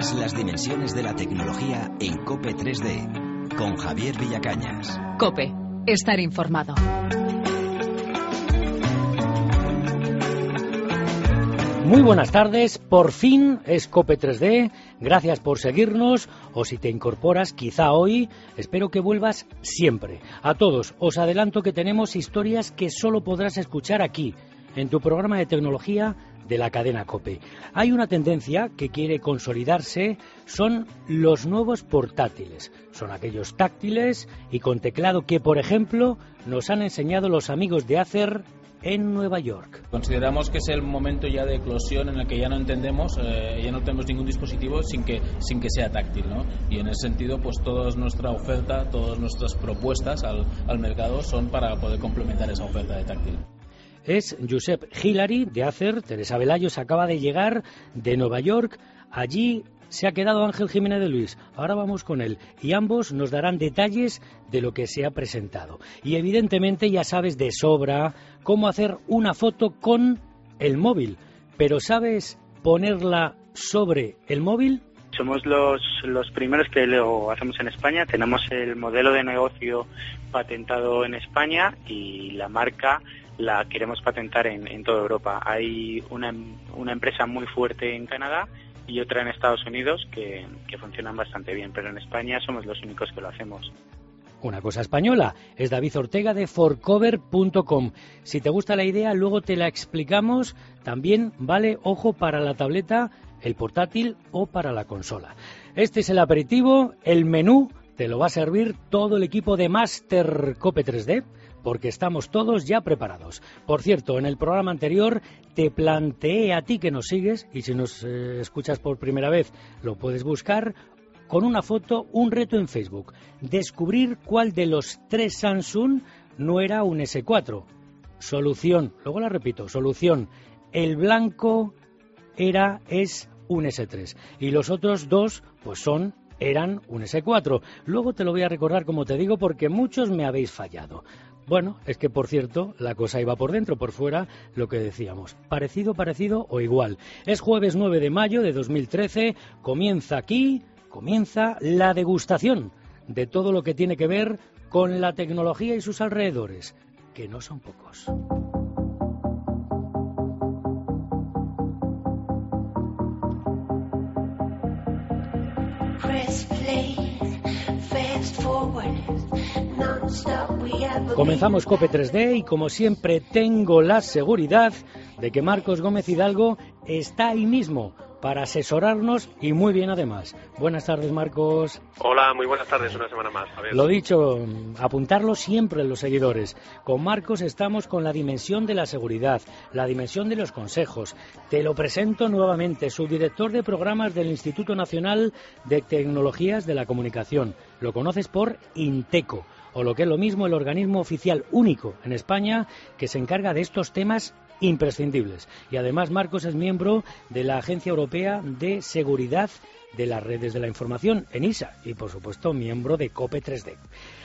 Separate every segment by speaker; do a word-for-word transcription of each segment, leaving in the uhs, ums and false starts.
Speaker 1: todas las dimensiones de la tecnología en COPE tres D, con Javier Villacañas.
Speaker 2: COPE, estar informado.
Speaker 3: Muy buenas tardes, por fin es COPE tres D, gracias por seguirnos, o si te incorporas quizá hoy, espero que vuelvas siempre. A todos, os adelanto que tenemos historias que solo podrás escuchar aquí, en tu programa de tecnología de la cadena COPE. Hay una tendencia que quiere consolidarse, son los nuevos portátiles. Son aquellos táctiles y con teclado que, por ejemplo, nos han enseñado los amigos de Acer en Nueva York.
Speaker 4: Consideramos que es el momento ya de eclosión en el que ya no entendemos, eh, ya no tenemos ningún dispositivo sin que sin que sea táctil, ¿no? Y en ese sentido, pues toda nuestra oferta, todas nuestras propuestas al, al mercado son para poder complementar esa oferta de táctil.
Speaker 3: Es Josep Hilary de Acer. Teresa Velayos acaba de llegar de Nueva York. Allí se ha quedado Ángel Jiménez de Luis. Ahora vamos con él y ambos nos darán detalles de lo que se ha presentado. Y evidentemente ya sabes de sobra cómo hacer una foto con el móvil. Pero ¿sabes ponerla sobre el móvil?
Speaker 5: Somos los, los primeros que lo hacemos en España. Tenemos el modelo de negocio patentado en España y la marca la queremos patentar en, en toda Europa. Hay una, una empresa muy fuerte en Canadá y otra en Estados Unidos que, que funcionan bastante bien, pero en España somos los únicos que lo hacemos.
Speaker 3: Una cosa española, es David Ortega de forcover punto com. Si te gusta la idea, luego te la explicamos. También vale, ojo, para la tableta, el portátil o para la consola. Este es el aperitivo, el menú te lo va a servir todo el equipo de Master COPE tres D, porque estamos todos ya preparados. Por cierto, en el programa anterior te planteé a ti que nos sigues, y si nos eh, escuchas por primera vez lo puedes buscar, con una foto, un reto en Facebook. Descubrir cuál de los tres Samsung no era un ese cuatro. Solución, luego la repito, solución. El blanco era, es un ese tres. Y los otros dos, pues son, eran un ese cuatro. Luego te lo voy a recordar, como te digo, porque muchos me habéis fallado. Bueno, es que, por cierto, la cosa iba por dentro, por fuera, lo que decíamos. Parecido, parecido o igual. Es jueves nueve de mayo de dos mil trece, comienza aquí, comienza la degustación de todo lo que tiene que ver con la tecnología y sus alrededores, que no son pocos. Comenzamos COPE tres D y como siempre tengo la seguridad de que Marcos Gómez Hidalgo está ahí mismo para asesorarnos y muy bien además. Buenas tardes, Marcos.
Speaker 6: Hola, muy buenas tardes, una semana más. A ver.
Speaker 3: Lo dicho, apuntarlo siempre en los seguidores. Con Marcos estamos con la dimensión de la seguridad, la dimensión de los consejos. Te lo presento nuevamente, subdirector de programas del Instituto Nacional de Tecnologías de la Comunicación. Lo conoces por INTECO, o lo que es lo mismo, el organismo oficial único en España que se encarga de estos temas imprescindibles. Y además Marcos es miembro de la Agencia Europea de Seguridad de las Redes de la Información, ENISA, y por supuesto miembro de COPE tres D.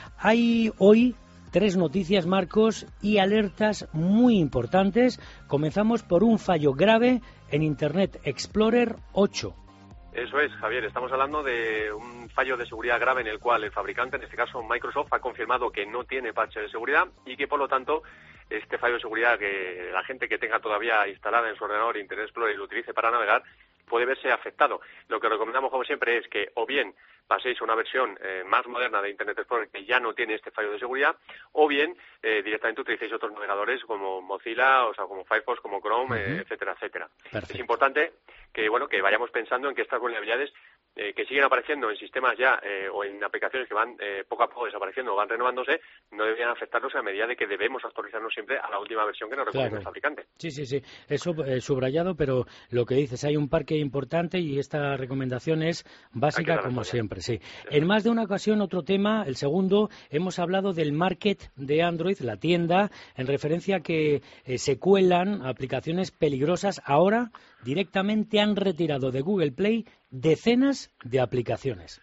Speaker 3: Hay hoy tres noticias, Marcos, y alertas muy importantes. Comenzamos por un fallo grave en Internet Explorer ocho.
Speaker 6: Eso es, Javier, estamos hablando de un fallo de seguridad grave en el cual el fabricante, en este caso Microsoft, ha confirmado que no tiene parche de seguridad y que por lo tanto este fallo de seguridad que la gente que tenga todavía instalada en su ordenador Internet Explorer y lo utilice para navegar puede verse afectado. Lo que recomendamos, como siempre, es que o bien paséis a una versión eh, más moderna de Internet Explorer que ya no tiene este fallo de seguridad, o bien eh, directamente utilicéis otros navegadores como Mozilla, o sea, como Firefox, como Chrome, uh-huh. eh, etcétera, etcétera. Perfecto. Es importante que bueno que vayamos pensando en que estas vulnerabilidades eh, que siguen apareciendo en sistemas ya eh, o en aplicaciones que van eh, poco a poco desapareciendo o van renovándose, no deberían afectarnos a medida de que debemos actualizarnos siempre a la última versión que nos recomienda claro. el fabricante.
Speaker 3: Sí, sí, sí, eso eh, subrayado, pero lo que dices, hay un parque importante y esta recomendación es básica como siempre, sí. sí. En más de una ocasión, otro tema, el segundo, hemos hablado del market de Android, la tienda, en referencia a que eh, se cuelan aplicaciones peligrosas. Ahora directamente han retirado de Google Play decenas de aplicaciones.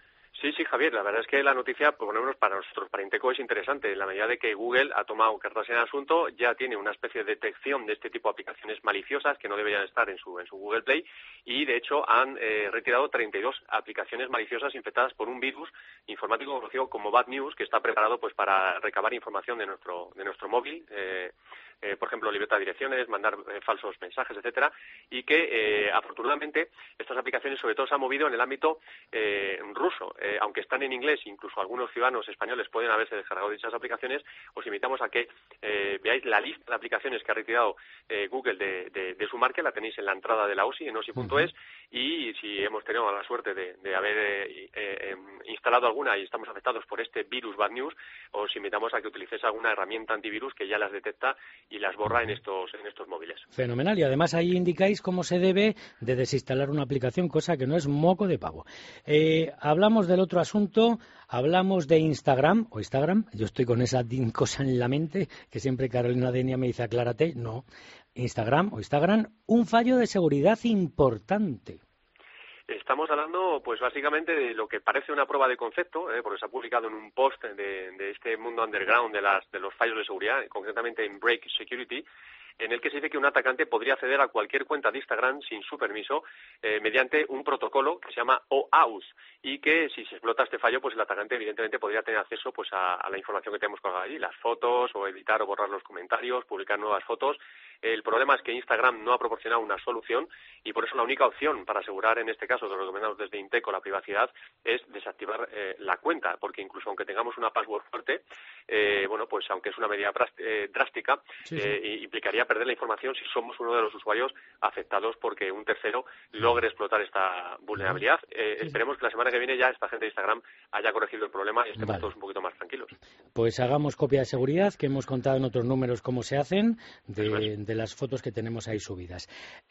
Speaker 6: Sí, sí, Javier, la verdad es que la noticia, por lo menos para nosotros, para Inteco, es interesante, en la medida de que Google ha tomado cartas en el asunto, ya tiene una especie de detección de este tipo de aplicaciones maliciosas que no deberían estar en su, en su Google Play, y de hecho han eh, retirado treinta y dos aplicaciones maliciosas infectadas por un virus informático conocido como Bad News, que está preparado pues para recabar información de nuestro, de nuestro móvil, eh, eh, por ejemplo, libertad de direcciones, mandar eh, falsos mensajes, etcétera, y que eh, afortunadamente estas aplicaciones sobre todo se han movido en el ámbito eh, ruso. Eh, aunque están en inglés, incluso algunos ciudadanos españoles pueden haberse descargado dichas aplicaciones, os invitamos a que eh, veáis la lista de aplicaciones que ha retirado eh, Google de, de, de su marca, la tenéis en la entrada de la O S I, en O S I punto es, uh-huh. Y si hemos tenido la suerte de, de haber eh, eh, instalado alguna y estamos afectados por este virus Bad News, os invitamos a que utilicéis alguna herramienta antivirus que ya las detecta y las borra en estos en estos móviles.
Speaker 3: Fenomenal, y además ahí indicáis cómo se debe de desinstalar una aplicación, cosa que no es moco de pavo. Eh, hablamos del otro asunto, hablamos de Instagram, o Instagram, yo estoy con esa cosa en la mente, que siempre Carolina Denia me dice aclárate, no, Instagram o Instagram, un fallo de seguridad importante.
Speaker 6: Estamos hablando, pues básicamente de lo que parece una prueba de concepto, eh, porque se ha publicado en un post de, de este mundo underground de, las, de los fallos de seguridad, concretamente en Break Security, en el que se dice que un atacante podría acceder a cualquier cuenta de Instagram sin su permiso eh, mediante un protocolo que se llama OAuth, y que si se explota este fallo, pues el atacante evidentemente podría tener acceso pues a, a la información que tenemos colgada allí, las fotos, o editar o borrar los comentarios, publicar nuevas fotos. El problema es que Instagram no ha proporcionado una solución, y por eso la única opción para asegurar, en este caso, que lo recomendamos desde Inteco, la privacidad, es desactivar eh, la cuenta, porque incluso aunque tengamos una password fuerte, eh, bueno, pues aunque es una medida eh, drástica, sí, sí. Eh, implicaría perder la información si somos uno de los usuarios afectados porque un tercero logre explotar esta vulnerabilidad. Eh, sí. Esperemos que la semana que viene ya esta gente de Instagram haya corregido el problema y estemos vale. todos un poquito más tranquilos.
Speaker 3: Pues hagamos copia de seguridad, que hemos contado en otros números cómo se hacen, de, de las fotos que tenemos ahí subidas.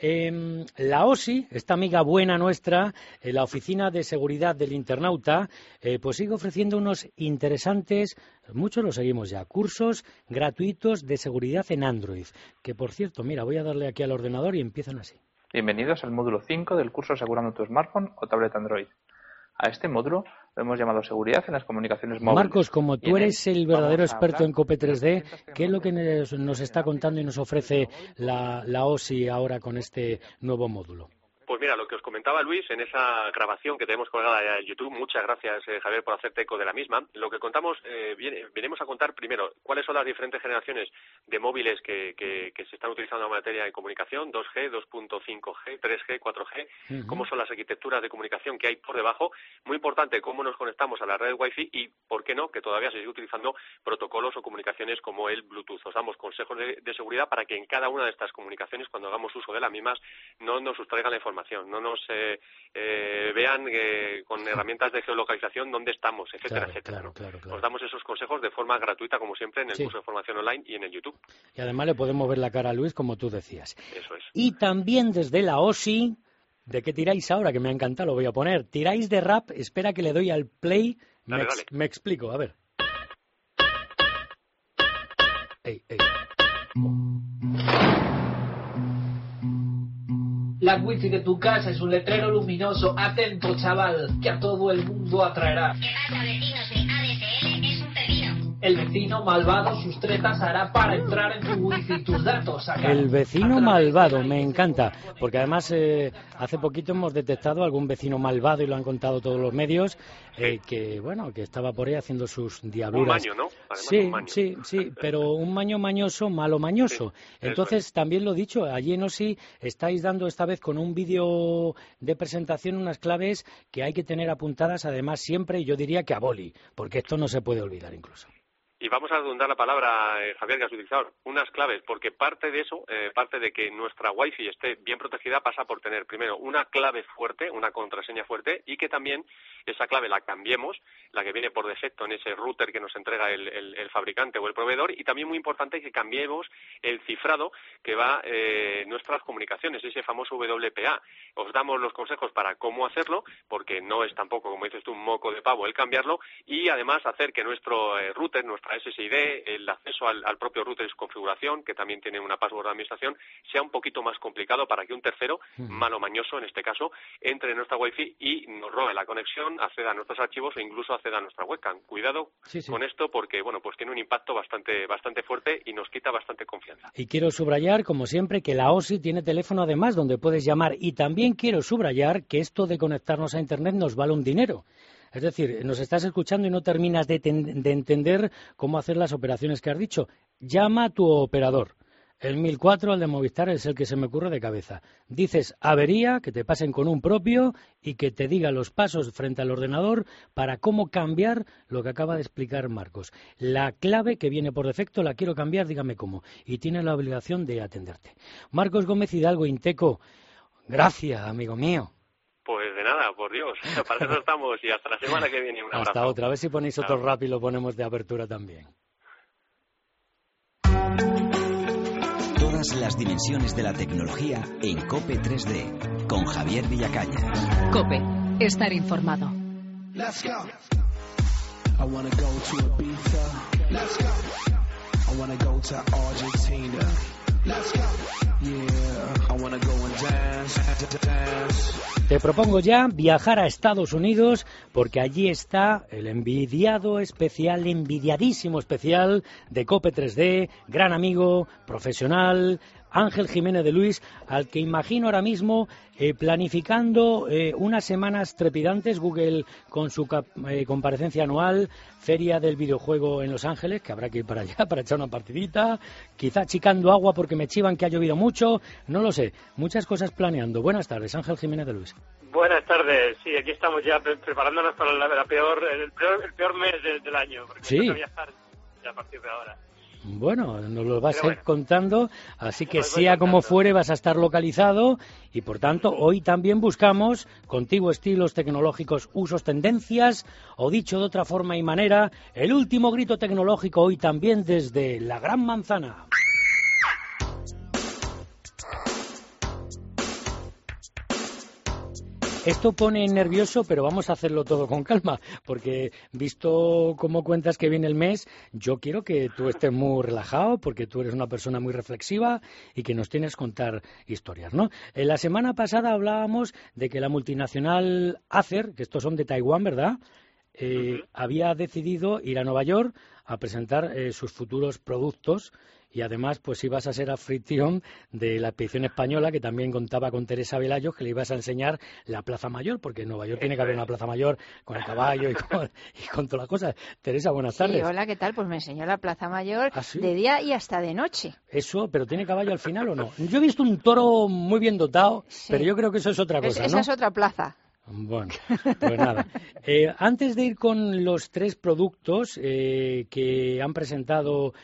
Speaker 3: Eh, la O S I, esta amiga buena nuestra, eh, la Oficina de Seguridad del Internauta, eh, pues sigue ofreciendo unos interesantes, muchos lo seguimos ya, cursos gratuitos de seguridad en Android, que por cierto, mira, voy a darle aquí al ordenador y empiezan así.
Speaker 7: Bienvenidos al módulo cinco del curso Asegurando tu smartphone o tablet Android. A este módulo lo hemos llamado Seguridad en las comunicaciones móviles.
Speaker 3: Marcos, como tú eres el verdadero experto en Cope tres D, ¿qué es lo que nos está contando y nos ofrece la, la O S I ahora con este nuevo módulo?
Speaker 6: Pues mira, lo que os comentaba Luis en esa grabación que tenemos colgada en YouTube, muchas gracias eh, Javier por hacerte eco de la misma. Lo que contamos, eh, viene, venimos a contar primero cuáles son las diferentes generaciones de móviles que, que, que se están utilizando en materia de comunicación, dos G, dos punto cinco G, tres G, cuatro G, uh-huh. cómo son las arquitecturas de comunicación que hay por debajo, muy importante cómo nos conectamos a la red Wi-Fi y, por qué no, que todavía se sigue utilizando protocolos o comunicaciones como el Bluetooth. Os damos consejos de, de seguridad para que en cada una de estas comunicaciones, cuando hagamos uso de las mismas, no nos sustraigan la información. No nos eh, eh, vean eh, con herramientas de geolocalización dónde estamos, etcétera,
Speaker 3: claro,
Speaker 6: etcétera.
Speaker 3: Claro, claro, claro.
Speaker 6: Os damos esos consejos de forma gratuita, como siempre, en el sí. curso de formación online y en el YouTube.
Speaker 3: Y además le podemos ver la cara a Luis, como tú decías.
Speaker 6: Eso es.
Speaker 3: Y también desde la O S I, ¿de qué tiráis ahora? Que me ha encantado, lo voy a poner. Tiráis de rap, espera que le doy al play.
Speaker 6: Dale,
Speaker 3: me,
Speaker 6: dale.
Speaker 3: me explico, a ver. Ey, ey.
Speaker 8: La wifi de tu casa es un letrero luminoso. Atento, chaval, que a todo el mundo atraerá.
Speaker 9: ¿Qué pasa, vecinos de A D S L? Es un pepino.
Speaker 8: El vecino malvado sus tretas hará para entrar en tu wifi y tus datos. Sacar.
Speaker 3: El vecino malvado, me encanta, porque además eh, hace poquito hemos detectado algún vecino malvado y lo han contado todos los medios, eh, que bueno, que estaba por ahí haciendo sus diabluras.
Speaker 6: Un maño, ¿no? Además,
Speaker 3: sí,
Speaker 6: un maño.
Speaker 3: sí, sí, pero un maño mañoso, malo mañoso. Sí, entonces, es. También lo dicho, allí en O S I estáis dando esta vez con un vídeo de presentación unas claves que hay que tener apuntadas, además siempre, y yo diría que a boli, porque esto no se puede olvidar incluso.
Speaker 6: Y vamos a redundar la palabra, eh, Javier, que has utilizado, unas claves, porque parte de eso, eh, parte de que nuestra Wi-Fi esté bien protegida, pasa por tener, primero, una clave fuerte, una contraseña fuerte, y que también esa clave la cambiemos, la que viene por defecto en ese router que nos entrega el, el, el fabricante o el proveedor, y también muy importante que cambiemos el cifrado que va en eh, nuestras comunicaciones, ese famoso W P A. Os damos los consejos para cómo hacerlo, porque no es tampoco, como dices tú, un moco de pavo el cambiarlo, y además hacer que nuestro eh, router, nuestra S S I D, el acceso al, al propio router y su configuración, que también tiene una password de administración, sea un poquito más complicado para que un tercero, uh-huh. malo mañoso en este caso, entre en nuestra Wi-Fi y nos robe la conexión, acceda a nuestros archivos o incluso acceda a nuestra webcam. Cuidado sí, sí. con esto porque, bueno, pues tiene un impacto bastante, bastante fuerte y nos quita bastante confianza.
Speaker 3: Y quiero subrayar, como siempre, que la O S I tiene teléfono además donde puedes llamar, y también quiero subrayar que esto de conectarnos a Internet nos vale un dinero. Es decir, nos estás escuchando y no terminas de, ten, de entender cómo hacer las operaciones que has dicho. Llama a tu operador. El mil cuatro, el de Movistar, es el que se me ocurre de cabeza. Dices avería, que te pasen con un propio y que te diga los pasos frente al ordenador para cómo cambiar lo que acaba de explicar Marcos. La clave que viene por defecto la quiero cambiar, dígame cómo. Y tiene la obligación de atenderte. Marcos Gómez Hidalgo, Inteco. Gracias, amigo mío.
Speaker 6: Pues de nada, por Dios. Para eso estamos y hasta la semana que viene. Un abrazo.
Speaker 3: Hasta otra. A ver si ponéis otro claro. rap y lo ponemos de apertura también.
Speaker 1: Todas las dimensiones de la tecnología en COPE tres D con Javier Villacañas.
Speaker 2: COPE. Estar informado.
Speaker 10: Let's go. I wanna go to Ibiza. Let's go. I wanna go to Argentina. Let's go. Yeah, I wanna go and dance, dance.
Speaker 3: Te propongo ya viajar a Estados Unidos porque allí está el envidiado especial, envidiadísimo especial de COPE tres D, gran amigo, profesional, Ángel Jiménez de Luis, al que imagino ahora mismo eh, planificando eh, unas semanas trepidantes, Google con su cap- eh, comparecencia anual, Feria del Videojuego en Los Ángeles, que habrá que ir para allá para echar una partidita, quizá chicando agua porque me chivan que ha llovido mucho, no lo sé, muchas cosas planeando. Buenas tardes, Ángel Jiménez de Luis.
Speaker 11: Buenas tardes, sí, aquí estamos ya pre- preparándonos para la, la peor, el, peor, el peor mes de, del año, porque
Speaker 3: sí.
Speaker 11: tengo que viajar ya a partir de ahora.
Speaker 3: Bueno, nos lo vas Pero a ir bueno. contando, así que
Speaker 11: Pues
Speaker 3: sea como fuere vas a estar localizado y por tanto hoy también buscamos contigo estilos tecnológicos, usos, tendencias o dicho de otra forma y manera, el último grito tecnológico hoy también desde la Gran Manzana. Esto pone nervioso, pero vamos a hacerlo todo con calma, porque visto cómo cuentas que viene el mes, yo quiero que tú estés muy relajado, porque tú eres una persona muy reflexiva y que nos tienes que contar historias, ¿no? En la semana pasada hablábamos de que la multinacional Acer, que estos son de Taiwán, ¿verdad?, eh, uh-huh. había decidido ir a Nueva York a presentar eh, sus futuros productos. Y además, pues ibas a ser anfitrión de la expedición española, que también contaba con Teresa Velayos, que le ibas a enseñar la Plaza Mayor, porque en Nueva York tiene que haber una Plaza Mayor con el caballo y con, y con todas las cosas. Teresa, buenas tardes.
Speaker 12: Sí, hola, ¿qué tal? Pues me enseñó la Plaza Mayor
Speaker 3: ¿Ah, sí?
Speaker 12: de día y hasta de noche.
Speaker 3: Eso, pero ¿tiene caballo al final o no? Yo he visto un toro muy bien dotado, sí. pero yo creo que eso es otra cosa,
Speaker 12: es,
Speaker 3: ¿no?
Speaker 12: Esa es otra plaza.
Speaker 3: Bueno, pues nada. Eh, antes de ir con los tres productos eh, que han presentado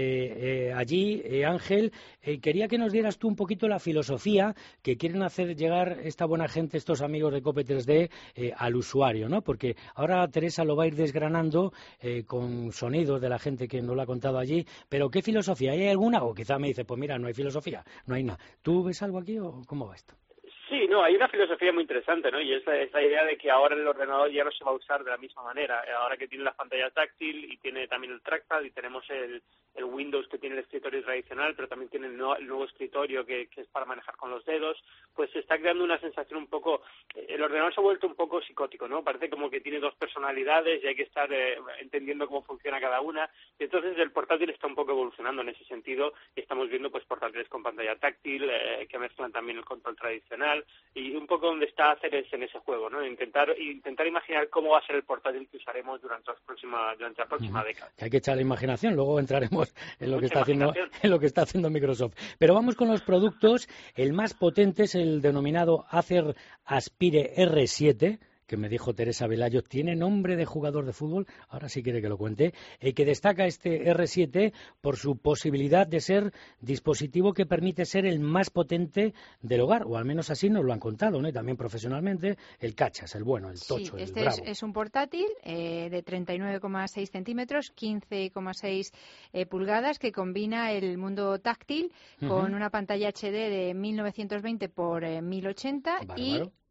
Speaker 3: eh, eh, allí, eh, Ángel, eh, quería que nos dieras tú un poquito la filosofía que quieren hacer llegar esta buena gente, estos amigos de COPE tres D, eh, al usuario, ¿no? Porque ahora Teresa lo va a ir desgranando eh, con sonidos de la gente que nos lo ha contado allí, pero ¿qué filosofía? ¿Hay alguna? O quizá me dice, pues mira, no hay filosofía, no hay nada. ¿Tú ves algo aquí o cómo va esto?
Speaker 11: Sí, no, hay una filosofía muy interesante, ¿no? Y es la, es la idea de que ahora el ordenador ya no se va a usar de la misma manera. Ahora que tiene la pantalla táctil y tiene también el trackpad y tenemos el, el Windows que tiene el escritorio tradicional, pero también tiene el nuevo, el nuevo escritorio que, que es para manejar con los dedos, pues se está creando una sensación un poco... El ordenador se ha vuelto un poco psicótico, ¿no? Parece como que tiene dos personalidades y hay que estar eh, entendiendo cómo funciona cada una. Y entonces el portátil está un poco evolucionando en ese sentido y estamos viendo pues portátiles con pantalla táctil eh, que mezclan también el control tradicional. Y un poco donde está hacer es en ese juego, ¿no? Intentar intentar imaginar cómo va a ser el portátil que usaremos durante las próximas durante la próxima uh-huh. década.
Speaker 3: Hay que echar la imaginación, luego entraremos en lo Mucha que está haciendo en lo que está haciendo Microsoft. Pero vamos con los productos. El más potente es el denominado Acer Aspire R siete, que me dijo Teresa Velayos, tiene nombre de jugador de fútbol, ahora sí quiere que lo cuente, eh, que destaca este R siete por su posibilidad de ser dispositivo que permite ser el más potente del hogar, o al menos así nos lo han contado, ¿no? Y también profesionalmente, el cachas, el bueno, el tocho,
Speaker 12: sí, este
Speaker 3: el bravo.
Speaker 12: Es, es un portátil eh, de treinta y nueve coma seis centímetros, quince coma seis eh, pulgadas, que combina el mundo táctil uh-huh. con una pantalla H D de mil novecientos veinte por mil ochenta y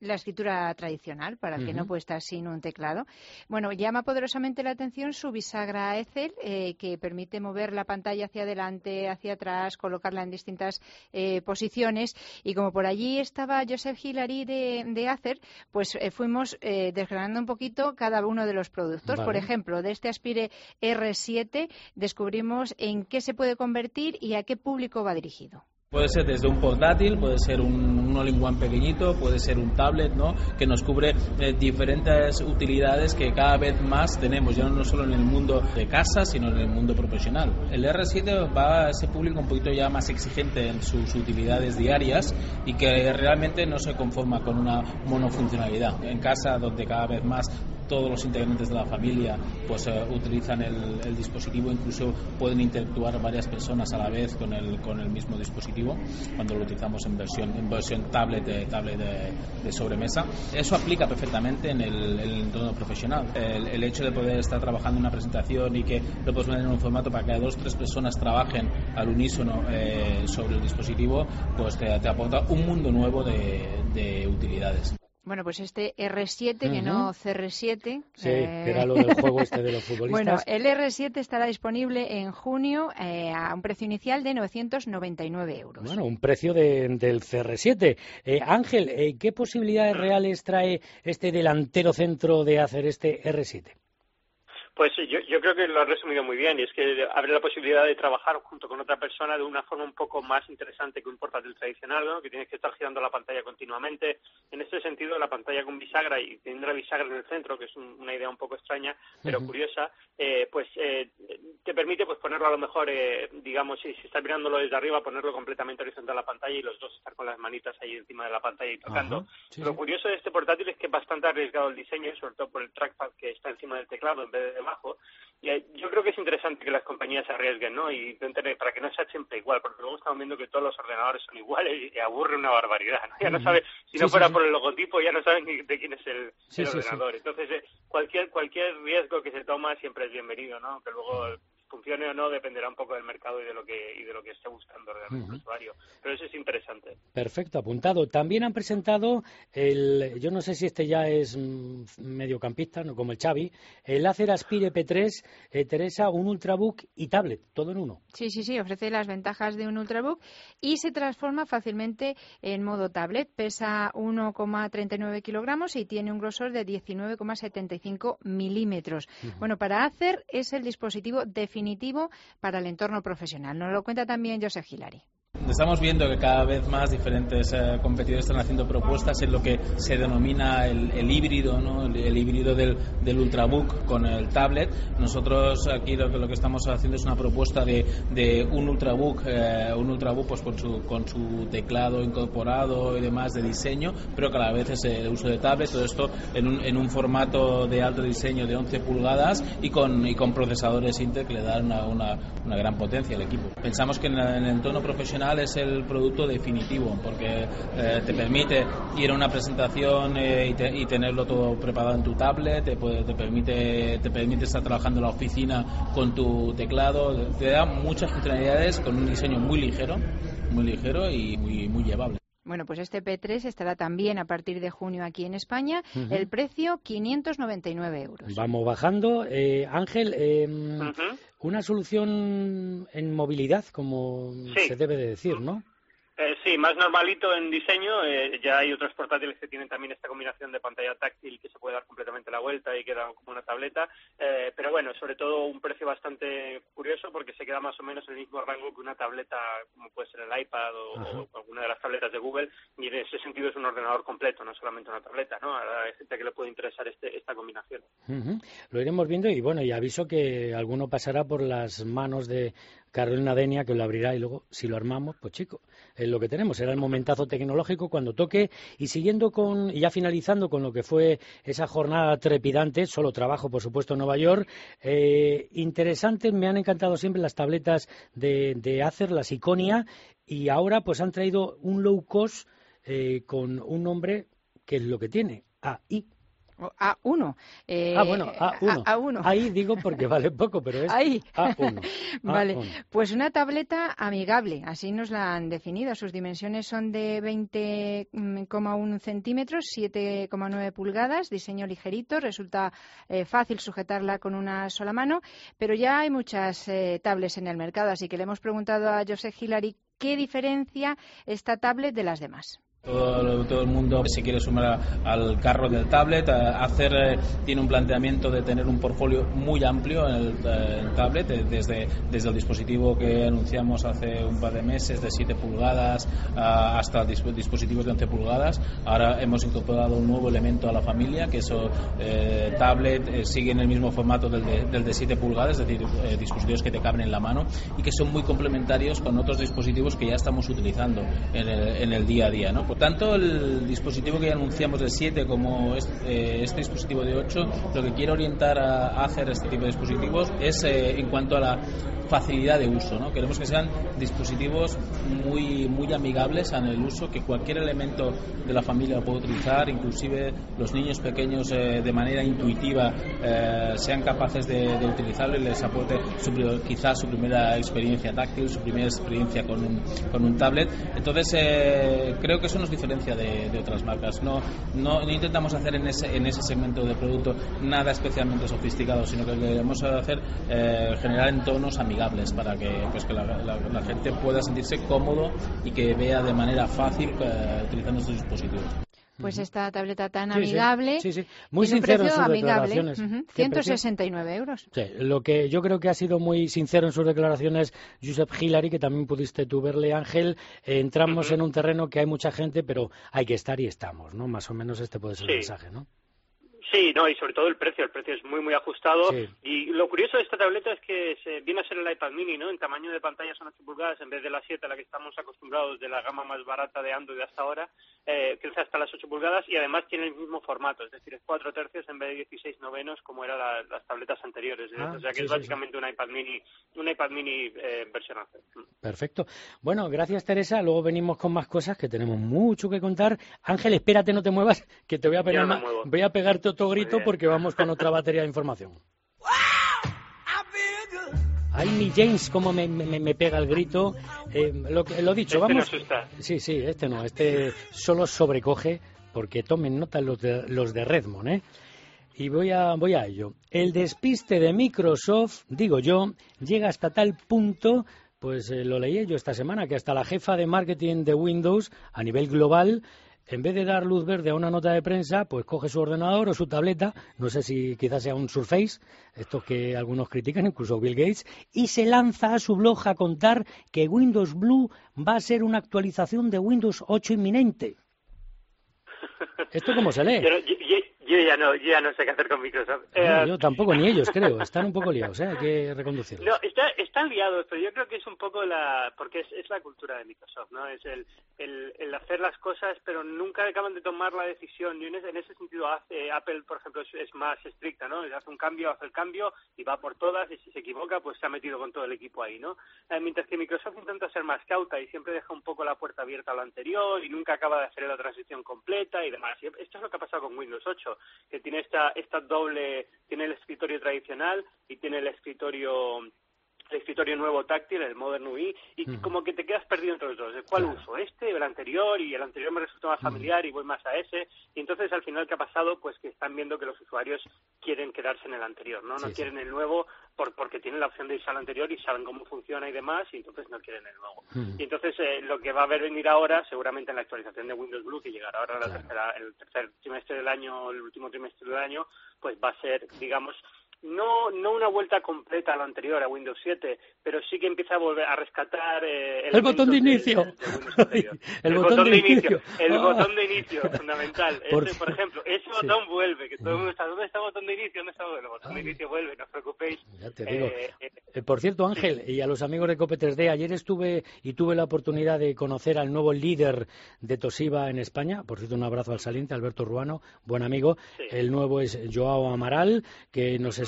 Speaker 12: la escritura tradicional, para el que uh-huh. no puede estar sin un teclado. Bueno, llama poderosamente la atención su bisagra Ezel, eh, que permite mover la pantalla hacia adelante, hacia atrás, colocarla en distintas eh, posiciones. Y como por allí estaba Joseph Hillary de, de Acer, pues eh, fuimos eh, desgranando un poquito cada uno de los productos. Vale. Por ejemplo, de este Aspire erre siete descubrimos en qué se puede convertir y a qué público va dirigido.
Speaker 4: Puede ser desde un portátil, puede ser un, un all-in-one pequeñito, puede ser un tablet, ¿no? Que nos cubre eh, diferentes utilidades que cada vez más tenemos, ya no solo en el mundo de casa, sino en el mundo profesional. El erre siete va a ese público un poquito ya más exigente en sus utilidades diarias y que realmente no se conforma con una monofuncionalidad. En casa, donde cada vez más todos los integrantes de la familia pues uh, utilizan el, el dispositivo, incluso pueden interactuar varias personas a la vez con el con el mismo dispositivo cuando lo utilizamos en versión en versión tablet de tablet de, de sobremesa. Eso aplica perfectamente en el, el entorno profesional. El, el hecho de poder estar trabajando en una presentación y que lo puedes poner en un formato para que dos o tres personas trabajen al unísono eh, sobre el dispositivo, pues te, te aporta un mundo nuevo de, de utilidades.
Speaker 12: Bueno, pues este erre siete, uh-huh. que no ce erre siete.
Speaker 3: Sí, eh... que era lo del juego este de los futbolistas.
Speaker 12: Bueno, el erre siete estará disponible en junio eh, a un precio inicial de novecientos noventa y nueve euros.
Speaker 3: Bueno, un precio de, del ce erre siete. Eh, Ángel, eh, ¿qué posibilidades reales trae este delantero centro de hacer este erre siete?
Speaker 11: Pues yo, yo creo que lo has resumido muy bien, y es que abre la posibilidad de trabajar junto con otra persona de una forma un poco más interesante que un portátil tradicional, ¿no? Que tienes que estar girando la pantalla continuamente. En este sentido, la pantalla con bisagra y teniendo la bisagra en el centro, que es un, una idea un poco extraña, pero uh-huh. curiosa, eh, pues eh, te permite pues ponerlo a lo mejor, eh, digamos, si, si estás mirándolo desde arriba, ponerlo completamente horizontal a la pantalla y los dos estar con las manitas ahí encima de la pantalla y tocando. Uh-huh. Sí, lo sí. curioso de este portátil es que es bastante arriesgado el diseño, sobre todo por el trackpad que está encima del teclado en vez de debajo. Y yo creo que es interesante que las compañías se arriesguen, ¿no? Y intenten, para que no sea siempre igual, porque luego estamos viendo que todos los ordenadores son iguales y aburre una barbaridad, ¿no? Ya no sabes, si no sí, fuera sí, por el logotipo, ya no saben ni de quién es el, sí, el ordenador. Sí, sí. Entonces, eh, cualquier cualquier riesgo que se toma siempre es bienvenido, ¿no? Que luego funcione o no dependerá un poco del mercado y de lo que y de lo que esté buscando realmente uh-huh. el usuario. Pero eso es interesante.
Speaker 3: Perfecto, apuntado. También han presentado el, yo no sé si este ya es mediocampista, no como el Xavi, el Acer Aspire pe tres, eh, Teresa, un Ultrabook y tablet, todo en uno.
Speaker 12: Sí, sí, sí, ofrece las ventajas de un Ultrabook y se transforma fácilmente en modo tablet. Pesa uno coma treinta y nueve kilogramos y tiene un grosor de diecinueve coma setenta y cinco milímetros. Uh-huh. Bueno, para Acer es el dispositivo definitivo para el entorno profesional. Nos lo cuenta también Joseph Hillary.
Speaker 4: Estamos viendo que cada vez más diferentes eh, competidores están haciendo propuestas en lo que se denomina el, el híbrido, ¿no? el, el híbrido del, del Ultrabook con el tablet. Nosotros aquí lo que, lo que estamos haciendo es una propuesta de, de un Ultrabook, eh, un Ultrabook pues con su, con su teclado incorporado y demás de diseño, pero que a la vez es el uso de tablet, todo esto en un, en un formato de alto diseño de once pulgadas y con, y con procesadores Intel que le dan una, una, una gran potencia al equipo. Pensamos que en, la, en el entorno profesional es el producto definitivo porque eh, te permite ir a una presentación eh, y, te, y tenerlo todo preparado en tu tablet, te, puede, te permite te permite estar trabajando en la oficina con tu teclado, te da muchas funcionalidades con un diseño muy ligero, muy ligero y muy, muy llevable.
Speaker 12: Bueno, pues este pe tres estará también a partir de junio aquí en España. Uh-huh. El precio, quinientos noventa y nueve euros.
Speaker 3: Vamos bajando. Eh, Ángel, eh, uh-huh. una solución en movilidad, como sí. se debe de decir, ¿no?
Speaker 11: Eh, sí, más normalito en diseño. Eh, ya hay otros portátiles que tienen también esta combinación de pantalla táctil que se puede dar completamente la vuelta y queda como una tableta. Eh, pero bueno, sobre todo un precio bastante curioso porque se queda más o menos en el mismo rango que una tableta como puede ser el iPad o, o alguna de las tabletas de Google. Y en ese sentido es un ordenador completo, no solamente una tableta, ¿no? A la gente que le puede interesar este, esta combinación.
Speaker 3: Uh-huh. Lo iremos viendo y bueno, y aviso que alguno pasará por las manos de Carolina Denia, que lo abrirá y luego, si lo armamos, pues chico, es lo que tenemos. Será el momentazo tecnológico cuando toque. Y siguiendo con, y ya finalizando con lo que fue esa jornada trepidante, solo trabajo, por supuesto, en Nueva York, eh, interesantes, me han encantado siempre las tabletas de, de Acer, las Iconia, y ahora pues han traído un low cost eh, con un nombre que es lo que tiene, A I.
Speaker 12: A uno. Eh,
Speaker 3: ah, bueno, A uno.
Speaker 12: A uno.
Speaker 3: Ahí digo porque vale poco, pero es
Speaker 12: Ahí.
Speaker 3: A uno.
Speaker 12: Vale,
Speaker 3: A uno.
Speaker 12: pues una tableta amigable, así nos la han definido. Sus dimensiones son de veinte coma uno centímetros, siete coma nueve pulgadas, diseño ligerito, resulta eh, fácil sujetarla con una sola mano, pero ya hay muchas eh, tablets en el mercado, así que le hemos preguntado a Josep Hilary qué diferencia esta tablet de las demás.
Speaker 4: Todo, todo el mundo se quiere sumar a, al carro del tablet. A, hacer eh, tiene un planteamiento de tener un portfolio muy amplio en el, eh, el tablet, eh, desde, desde el dispositivo que anunciamos hace un par de meses de siete pulgadas a, hasta disp dispositivos de once pulgadas. Ahora hemos incorporado un nuevo elemento a la familia, que es eh, tablet, eh, sigue en el mismo formato del de, del de siete pulgadas, es decir, eh, dispositivos que te caben en la mano y que son muy complementarios con otros dispositivos que ya estamos utilizando en el, en el día a día, ¿no? Por tanto, el dispositivo que ya anunciamos del siete como este, este dispositivo de ocho, lo que quiere orientar a, a hacer este tipo de dispositivos es eh, en cuanto a la facilidad de uso, ¿no? Queremos que sean dispositivos muy, muy amigables en el uso, que cualquier elemento de la familia lo pueda utilizar, inclusive los niños pequeños eh, de manera intuitiva eh, sean capaces de, de utilizarlo y les aporte su, quizás su primera experiencia táctil, su primera experiencia con un, con un tablet. Entonces, eh, creo que eso nos diferencia de, de otras marcas. No, no, no intentamos hacer en ese, en ese segmento de producto nada especialmente sofisticado, sino que queremos hacer eh, generar entornos amigables para que, pues, que la, la, la gente pueda sentirse cómodo y que vea de manera fácil eh, utilizando estos dispositivos.
Speaker 12: Pues esta tableta tan
Speaker 3: sí,
Speaker 12: amigable,
Speaker 3: sí, sí, sí. Muy
Speaker 12: tiene un
Speaker 3: sincero
Speaker 12: precio
Speaker 3: en sus
Speaker 12: amigable,
Speaker 3: declaraciones.
Speaker 12: uh-huh, ciento sesenta y nueve euros.
Speaker 3: Sí, lo que yo creo que ha sido muy sincero en sus declaraciones Josep Hilary, que también pudiste tú verle, Ángel. Eh, entramos uh-huh. en un terreno que hay mucha gente, pero hay que estar y estamos, ¿no? Más o menos este puede ser
Speaker 11: sí.
Speaker 3: el mensaje, ¿no?
Speaker 11: Sí, no, y sobre todo el precio, el precio es muy, muy ajustado.
Speaker 3: Sí.
Speaker 11: Y lo curioso de esta tableta es que se viene a ser el iPad mini, ¿no? En tamaño de pantalla son ocho pulgadas en vez de las siete a la que estamos acostumbrados de la gama más barata de Android hasta ahora, eh, crece hasta las ocho pulgadas y además tiene el mismo formato, es decir, es cuatro tercios en vez de dieciséis novenos como eran la, las tabletas anteriores. Ah, o sea que sí, es básicamente sí, sí. un iPad mini, un iPad mini eh, versión alta.
Speaker 3: Perfecto. Bueno, gracias Teresa, luego venimos con más cosas que tenemos mucho que contar. Ángel, espérate, no te muevas, que te voy a pegar,
Speaker 11: no
Speaker 3: voy a pegarte otro grito porque vamos con otra batería de información. Ay, mi James, cómo me, me, me pega el grito. Eh, lo, lo dicho,
Speaker 11: este
Speaker 3: vamos.
Speaker 11: No asusta.
Speaker 3: Sí, sí, este no, este solo sobrecoge, porque tomen nota los de, los de Redmond, ¿eh? Y voy a, voy a ello. El despiste de Microsoft, digo yo, llega hasta tal punto, pues eh, lo leí yo esta semana, que hasta la jefa de marketing de Windows a nivel global, en vez de dar luz verde a una nota de prensa, pues coge su ordenador o su tableta, no sé si quizás sea un Surface, estos que algunos critican, incluso Bill Gates, y se lanza a su blog a contar que Windows Blue va a ser una actualización de Windows ocho inminente. ¿Esto cómo se lee?
Speaker 11: Yo, yo, yo, yo, ya no, yo ya no sé qué hacer con Microsoft.
Speaker 3: No,
Speaker 11: eh,
Speaker 3: yo tampoco, ni ellos, creo. Están un poco liados, ¿eh? Hay que reconducirlos.
Speaker 11: No, está, están liados, pero yo creo que es un poco la... porque es, es la cultura de Microsoft, ¿no? Es el, el, el hacer las cosas, pero nunca acaban de tomar la decisión. Y en ese, en ese sentido, hace, Apple, por ejemplo, es, es más estricta, ¿no? Hace un cambio, hace el cambio y va por todas, y si se equivoca, pues se ha metido con todo el equipo ahí, ¿no? Eh, mientras que Microsoft intenta ser más cauta y siempre deja un poco la puerta abierta a lo anterior y nunca acaba de hacer la transición completa y demás. Y esto es lo que ha pasado con Windows ocho, que tiene esta, esta doble... tiene el escritorio tradicional y tiene el escritorio... el escritorio nuevo táctil, el Modern U I, y uh-huh. como que te quedas perdido entre los dos. ¿Cuál claro. uso? ¿Este o el anterior? Y el anterior me resulta más familiar uh-huh. y voy más a ese. Y entonces, al final, ¿qué ha pasado? Pues que están viendo que los usuarios quieren quedarse en el anterior, ¿no? No sí, quieren sí. el nuevo por, porque tienen la opción de irse al anterior y saben cómo funciona y demás, y entonces no quieren el nuevo. Uh-huh. Y entonces, eh, lo que va a ver venir ahora, seguramente en la actualización de Windows Blue, que llegará ahora claro. la tercera, el tercer trimestre del año, el último trimestre del año, pues va a ser, digamos, No, no una vuelta completa a lo anterior, a Windows siete, pero sí que empieza a volver a rescatar eh,
Speaker 3: el botón de inicio.
Speaker 11: De, de el,
Speaker 3: el
Speaker 11: botón, botón de inicio.
Speaker 3: inicio.
Speaker 11: El
Speaker 3: oh.
Speaker 11: botón de inicio, fundamental.
Speaker 3: Por,
Speaker 11: ese, por ejemplo, ese sí. botón vuelve, que todo el mundo está, ¿dónde está el botón de inicio? ¿Dónde está el botón Ay. de inicio? Vuelve, no os preocupéis.
Speaker 3: Ya te digo.
Speaker 11: Eh,
Speaker 3: eh, por cierto, Ángel, sí. y a los amigos de Cope tres D, ayer estuve y tuve la oportunidad de conocer al nuevo líder de Toshiba en España. Por cierto, un abrazo al saliente, Alberto Ruano, buen amigo. Sí. El nuevo es Joao Amaral, que nos uh-huh.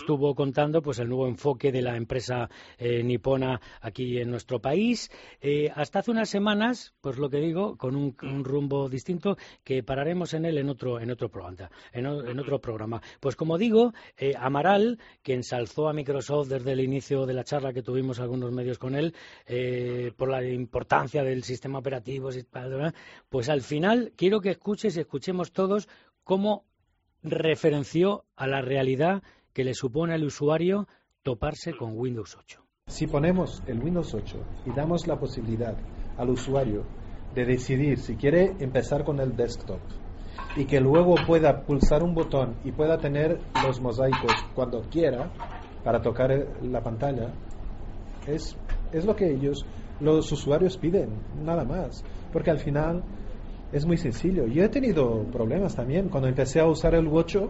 Speaker 3: estuvo contando pues el nuevo enfoque de la empresa eh, nipona aquí en nuestro país. Eh, hasta hace unas semanas, pues lo que digo, con un, un rumbo distinto que pararemos en él en otro en otro programa. En, en otro programa. Pues como digo, eh, Amaral, que ensalzó a Microsoft desde el inicio de la charla que tuvimos algunos medios con él, eh, por la importancia del sistema operativo, pues al final quiero que escuches y escuchemos todos cómo referenció a la realidad que le supone al usuario toparse con Windows ocho.
Speaker 13: Si ponemos el Windows ocho y damos la posibilidad al usuario de decidir si quiere empezar con el desktop y que luego pueda pulsar un botón y pueda tener los mosaicos cuando quiera para tocar la pantalla, es, es lo que ellos, los usuarios piden, nada más, porque al final es muy sencillo. Yo he tenido problemas también cuando empecé a usar el ocho.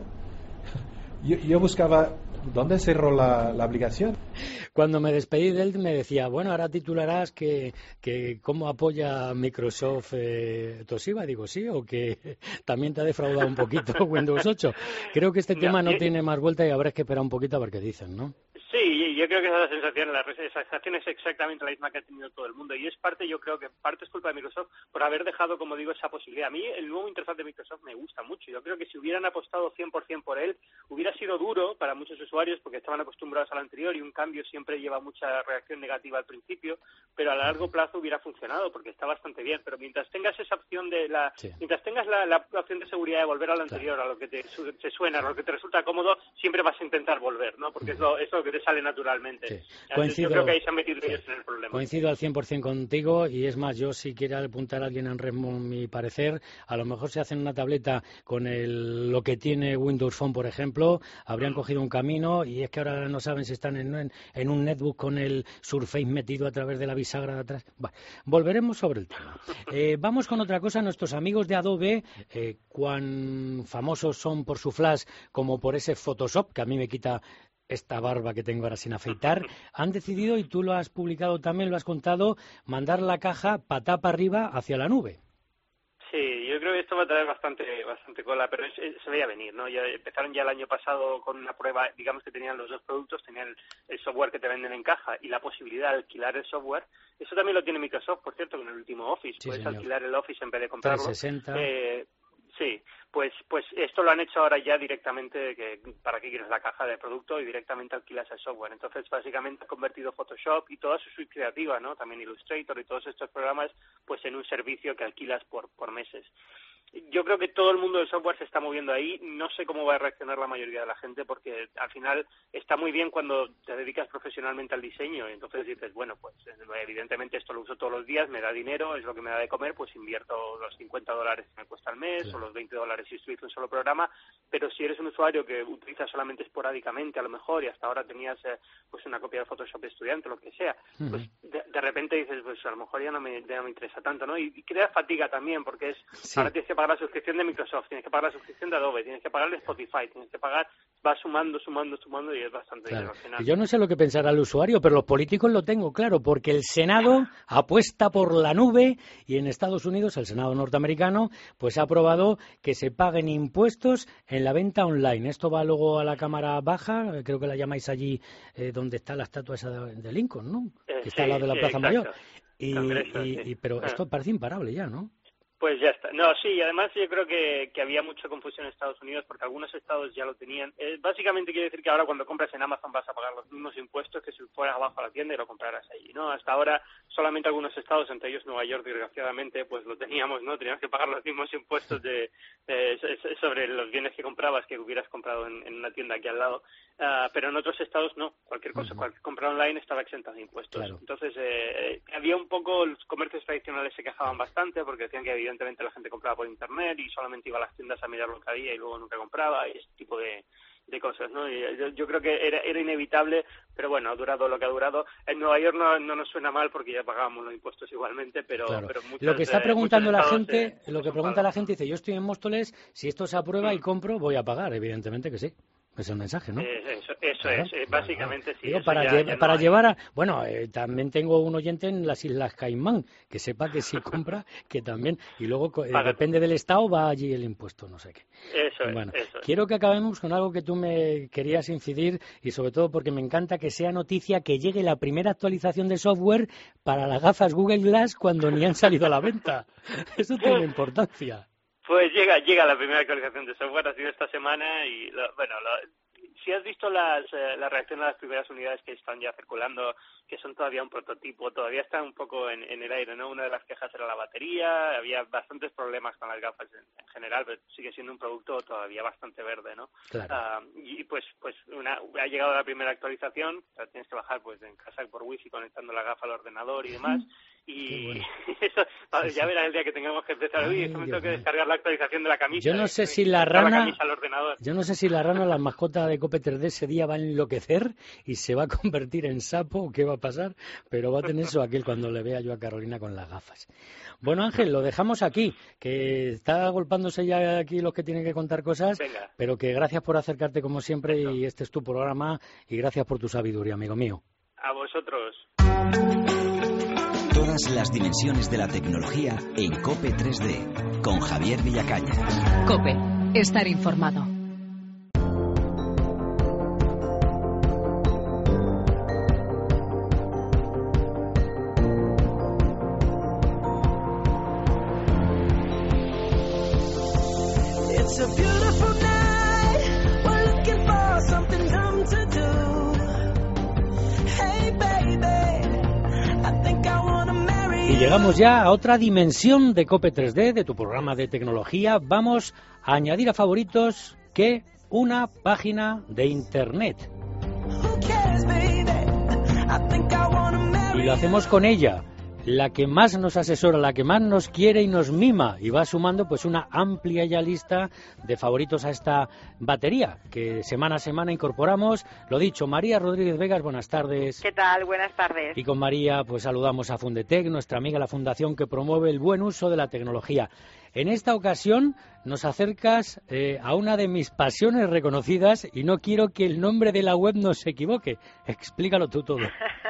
Speaker 13: Yo, yo buscaba dónde cerró la, la aplicación.
Speaker 3: Cuando me despedí de él me decía, bueno, ahora titularás que, que cómo apoya Microsoft eh, Toshiba. Digo, sí, o que también te ha defraudado un poquito Windows ocho. Creo que este tema no, no tiene más vuelta y habrá que esperar un poquito a ver qué dicen, ¿no?
Speaker 11: Sí, yo creo que esa es la sensación, la sensación es exactamente la misma que ha tenido todo el mundo y es parte, yo creo que parte es culpa de Microsoft por haber dejado, como digo, esa posibilidad. A mí el nuevo interfaz de Microsoft me gusta mucho. Yo creo que si hubieran apostado cien por ciento por él, hubiera sido duro para muchos usuarios porque estaban acostumbrados al anterior y un cambio siempre lleva mucha reacción negativa al principio, pero a largo plazo hubiera funcionado porque está bastante bien. Pero mientras tengas esa opción de la, sí. mientras tengas la, la opción de seguridad de volver al anterior, claro. a lo que te, te suena, a lo que te resulta cómodo, siempre vas a intentar volver, ¿no? Porque es lo, es lo que te sale naturalmente. Sí.
Speaker 3: Coincido,
Speaker 11: yo creo que ahí se han metido
Speaker 3: sí.
Speaker 11: ellos en el problema.
Speaker 3: Coincido al cien por ciento contigo y es más, yo si quiere apuntar a alguien en Redmond mi parecer, a lo mejor si hacen una tableta con el, lo que tiene Windows Phone, por ejemplo, habrían mm. cogido un camino y es que ahora no saben si están en, en, en un netbook con el Surface metido a través de la bisagra de atrás. Bueno, volveremos sobre el tema. Eh, vamos con otra cosa. Nuestros amigos de Adobe, eh, cuán famosos son por su flash como por ese Photoshop, que a mí me quita esta barba que tengo ahora sin afeitar, han decidido, y tú lo has publicado también, lo has contado, mandar la caja patá para arriba hacia la nube.
Speaker 11: Sí, yo creo que esto va a traer bastante bastante cola, pero es, es, se veía venir, ¿no? Ya empezaron ya el año pasado con una prueba, digamos que tenían los dos productos, tenían el, el software que te venden en caja y la posibilidad de alquilar el software. Eso también lo tiene Microsoft, por cierto, con el último Office. Sí, Puedes señor. alquilar el Office en vez de comprarlo.
Speaker 3: trescientos sesenta.
Speaker 11: Eh, Sí, pues pues esto lo han hecho ahora ya directamente, que para qué quieres la caja de producto y directamente alquilas el software. Entonces, básicamente ha convertido Photoshop y toda su suite creativa, ¿no? También Illustrator y todos estos programas, pues en un servicio que alquilas por por meses. Yo creo que todo el mundo del software se está moviendo ahí. No sé cómo va a reaccionar la mayoría de la gente porque al final está muy bien cuando te dedicas profesionalmente al diseño y entonces dices, bueno, pues evidentemente esto lo uso todos los días, me da dinero, es lo que me da de comer, pues invierto los cincuenta dólares que me cuesta al mes claro. o los veinte dólares si utilizo un solo programa, pero si eres un usuario que utiliza solamente esporádicamente a lo mejor y hasta ahora tenías eh, pues una copia de Photoshop de estudiante o lo que sea, uh-huh. pues de, de repente dices, pues a lo mejor ya no me, ya no me interesa tanto, ¿no? Y, y crea fatiga también porque es sí. ahora tienes que pagar la suscripción de Microsoft, tienes que pagar la suscripción de Adobe, tienes que pagar de Spotify, tienes que pagar, vas sumando, sumando, sumando y es bastante
Speaker 3: claro.
Speaker 11: dinero al final.
Speaker 3: Yo no sé lo que pensará el usuario, pero los políticos lo tengo claro, porque el Senado apuesta por la nube y en Estados Unidos, el Senado norteamericano, pues ha aprobado que se paguen impuestos en la venta online. Esto va luego a la Cámara Baja, creo que la llamáis allí eh, donde está la estatua esa de, de Lincoln, ¿no?
Speaker 11: Eh,
Speaker 3: que está
Speaker 11: sí,
Speaker 3: al lado de la
Speaker 11: sí,
Speaker 3: Plaza
Speaker 11: exacto.
Speaker 3: Mayor. Y,
Speaker 11: Congreso,
Speaker 3: y,
Speaker 11: sí.
Speaker 3: y, pero
Speaker 11: ah.
Speaker 3: esto parece imparable ya, ¿no?
Speaker 11: Pues ya está. No, sí, además yo creo que, que había mucha confusión en Estados Unidos porque algunos estados ya lo tenían. Eh, básicamente quiere decir que ahora cuando compras en Amazon vas a pagar los mismos impuestos que si fueras abajo a la tienda y lo compraras allí, ¿no? Hasta ahora solamente algunos estados, entre ellos Nueva York, desgraciadamente, pues lo teníamos, ¿no? Teníamos que pagar los mismos impuestos de, de sobre los bienes que comprabas que hubieras comprado en, en una tienda aquí al lado. Uh, pero en otros estados no. Cualquier cosa, uh-huh. cualquier compra online estaba exenta de impuestos. Claro. Entonces, eh, había un poco, los comercios tradicionales se quejaban bastante porque decían que evidentemente la gente compraba por internet y solamente iba a las tiendas a mirar lo que había y luego nunca compraba y ese tipo de, de cosas, ¿no? Y yo, yo creo que era, era inevitable, pero bueno, ha durado lo que ha durado. En Nueva York no, no nos suena mal porque ya pagábamos los impuestos igualmente, pero,
Speaker 3: claro.
Speaker 11: pero muchos,
Speaker 3: lo que está
Speaker 11: eh,
Speaker 3: preguntando la
Speaker 11: estados,
Speaker 3: gente,
Speaker 11: eh,
Speaker 3: lo que pregunta la gente dice, yo estoy en Móstoles, si esto se aprueba mm. y compro, voy a pagar, evidentemente que sí. Es el mensaje, ¿no?
Speaker 11: Eh, eso eso
Speaker 3: Claro,
Speaker 11: es, eh, básicamente
Speaker 3: claro.
Speaker 11: sí.
Speaker 3: Digo,
Speaker 11: eso
Speaker 3: para
Speaker 11: ya-
Speaker 3: lle-
Speaker 11: ya no
Speaker 3: para
Speaker 11: hay.
Speaker 3: llevar a... Bueno, eh, también tengo un oyente en las Islas Caimán, que sepa que si compra, que también... Y luego, co- eh,
Speaker 11: Paga.
Speaker 3: depende del estado, va allí el impuesto, no sé qué.
Speaker 11: Eso es,
Speaker 3: Bueno,
Speaker 11: eso es.
Speaker 3: quiero que acabemos con algo que tú me querías incidir y sobre todo porque me encanta que sea noticia que llegue la primera actualización de software para las gafas Google Glass cuando ni han salido a la venta. Eso tiene importancia.
Speaker 11: Pues llega llega la primera actualización de software, ha sido esta semana y, lo- bueno, lo- si has visto las, eh, la reacción a las primeras unidades que están ya circulando, que son todavía un prototipo, todavía están un poco en, en el aire, ¿no? Una de las quejas era la batería, había bastantes problemas con las gafas en, en general, pero sigue siendo un producto todavía bastante verde, ¿no?
Speaker 3: Claro.
Speaker 11: Ah, y pues pues una, ha llegado la primera actualización, la tienes que bajar pues en casa por wifi conectando la gafa al ordenador y demás. Y
Speaker 3: bueno.
Speaker 11: eso,
Speaker 3: Sí,
Speaker 11: ya
Speaker 3: sí.
Speaker 11: verás el día que tengamos que empezar.
Speaker 3: Ay,
Speaker 11: Uy, es que me
Speaker 3: Dios
Speaker 11: tengo que
Speaker 3: mío.
Speaker 11: descargar la actualización de la camisa.
Speaker 3: Yo no
Speaker 11: eh,
Speaker 3: sé
Speaker 11: que
Speaker 3: si
Speaker 11: me
Speaker 3: la
Speaker 11: conectar
Speaker 3: rana...
Speaker 11: la camisa al ordenador.
Speaker 3: Yo no sé si la rana, la mascota de Cope tres D, ese día va a enloquecer y se va a convertir en sapo o qué va a pasar, pero va a tener eso aquel cuando le vea yo a Carolina con las gafas. Bueno, Ángel, lo dejamos aquí, que está agolpándose ya aquí los que tienen que contar cosas,
Speaker 11: Venga.
Speaker 3: pero que gracias por acercarte como siempre y este es tu programa y gracias por tu sabiduría, amigo mío.
Speaker 11: A vosotros.
Speaker 1: Todas las dimensiones de la tecnología en Cope tres D con Javier Villacañas.
Speaker 2: Cope, estar informado.
Speaker 10: It's a beautiful night. We're looking for something dumb to do. Hey baby, I think I wanna marry
Speaker 3: Y
Speaker 10: you.
Speaker 3: llegamos ya a otra dimensión de Cope tres D, de tu programa de tecnología. Vamos a añadir a favoritos que una página de Internet.
Speaker 10: Who cares, baby? I think I wanna marry
Speaker 3: Y lo hacemos con ella, la que más nos asesora, la que más nos quiere y nos mima, y va sumando pues una amplia ya lista de favoritos a esta batería que semana a semana incorporamos. Lo dicho, María Rodríguez Vegas, buenas tardes.
Speaker 14: ¿Qué tal? Buenas tardes.
Speaker 3: Y con María pues saludamos a Fundetec, nuestra amiga, la fundación que promueve el buen uso de la tecnología. En esta ocasión nos acercas eh, a una de mis pasiones reconocidas y no quiero que el nombre de la web nos se equivoque. Explícalo tú todo.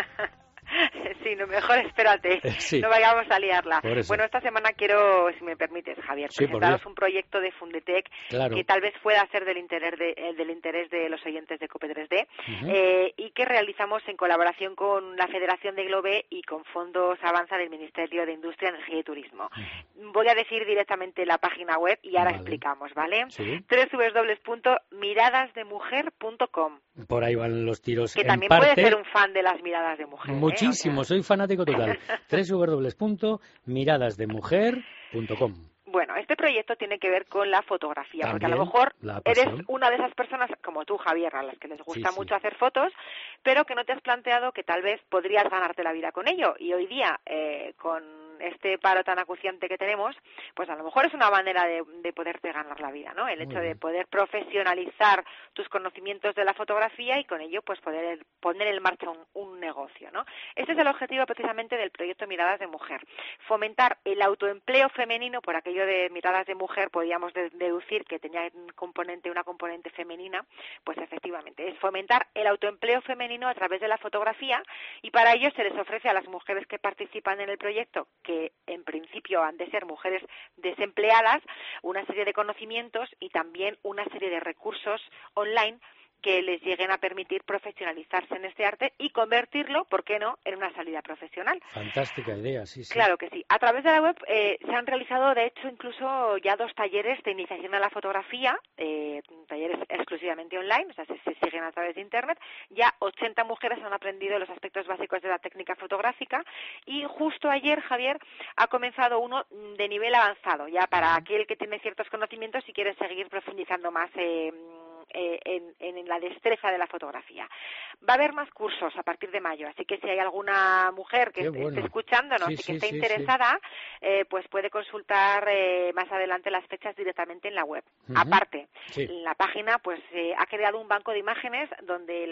Speaker 14: Sí, no, mejor espérate,
Speaker 3: Sí.
Speaker 14: no vayamos a liarla.
Speaker 3: Por eso.
Speaker 14: Bueno, esta semana quiero, si me permites, Javier,
Speaker 3: Sí, por
Speaker 14: presentaros
Speaker 3: Dios.
Speaker 14: un proyecto de Fundetec
Speaker 3: Claro.
Speaker 14: que tal vez pueda ser del interés de, eh, del interés de los oyentes de Cope tres D
Speaker 3: Ujú.
Speaker 14: eh, y que realizamos en colaboración con la Federación de Globe y con fondos Avanza del Ministerio de Industria, Energía y Turismo. Voy a decir directamente la página web y ahora
Speaker 3: Vale.
Speaker 14: explicamos, ¿vale?
Speaker 3: Sí.
Speaker 14: doble u doble u doble u punto miradas de mujer punto com,
Speaker 3: Por ahí van los tiros.
Speaker 14: que
Speaker 3: en
Speaker 14: también
Speaker 3: parte,
Speaker 14: puede ser un fan de las miradas de mujer. ¿eh?
Speaker 3: muchísimo, soy fanático total. doble u doble u doble u punto miradas de mujer punto com.
Speaker 14: Bueno, este proyecto tiene que ver con la fotografía, porque a lo
Speaker 3: También,
Speaker 14: mejor
Speaker 3: la
Speaker 14: eres
Speaker 3: pasión.
Speaker 14: una de esas personas, como tú, Javier, a las que les gusta
Speaker 3: Sí, sí.
Speaker 14: mucho hacer fotos, pero que no te has planteado que tal vez podrías ganarte la vida con ello. Y hoy día, eh, con este paro tan acuciante que tenemos, pues a lo mejor es una manera de, de poderte ganar la vida, ¿no? El
Speaker 15: Muy
Speaker 14: hecho de
Speaker 15: bien.
Speaker 14: poder profesionalizar tus conocimientos de la fotografía y con ello, pues poder poner en marcha un, un negocio, ¿no? Este es el objetivo precisamente del proyecto Miradas de Mujer. Fomentar el autoempleo femenino, por aquello de Miradas de Mujer, podríamos de- deducir que tenía un componente, una componente femenina, pues efectivamente, es fomentar el autoempleo femenino a través de la fotografía y para ello se les ofrece a las mujeres que participan en el proyecto, que en principio han de ser mujeres desempleadas, una serie de conocimientos y también una serie de recursos online que les lleguen a permitir profesionalizarse en este arte y convertirlo, ¿por qué no?, en una salida profesional.
Speaker 3: Fantástica idea, sí, sí.
Speaker 14: Claro que sí. A través de la web eh, se han realizado, de hecho, incluso ya dos talleres de iniciación a la fotografía, eh, talleres exclusivamente online, o sea, se, se siguen a través de Internet. Ya ochenta mujeres han aprendido los aspectos básicos de la técnica fotográfica y justo ayer, Javier, ha comenzado uno de nivel avanzado, ya para aquel que tiene ciertos conocimientos y quiere seguir profundizando más eh, eh, en, en la destreza de la fotografía. Va a haber más cursos a partir de mayo, así que si hay alguna mujer que
Speaker 3: Qué
Speaker 14: esté,
Speaker 3: bueno.
Speaker 14: esté escuchándonos
Speaker 3: Sí,
Speaker 14: y que
Speaker 3: sí,
Speaker 14: esté
Speaker 3: sí,
Speaker 14: interesada, eh, pues puede consultar eh, más adelante las fechas directamente en la web.
Speaker 3: Ujú.
Speaker 14: Aparte,
Speaker 3: Sí.
Speaker 14: la página pues eh, ha creado un banco de imágenes donde las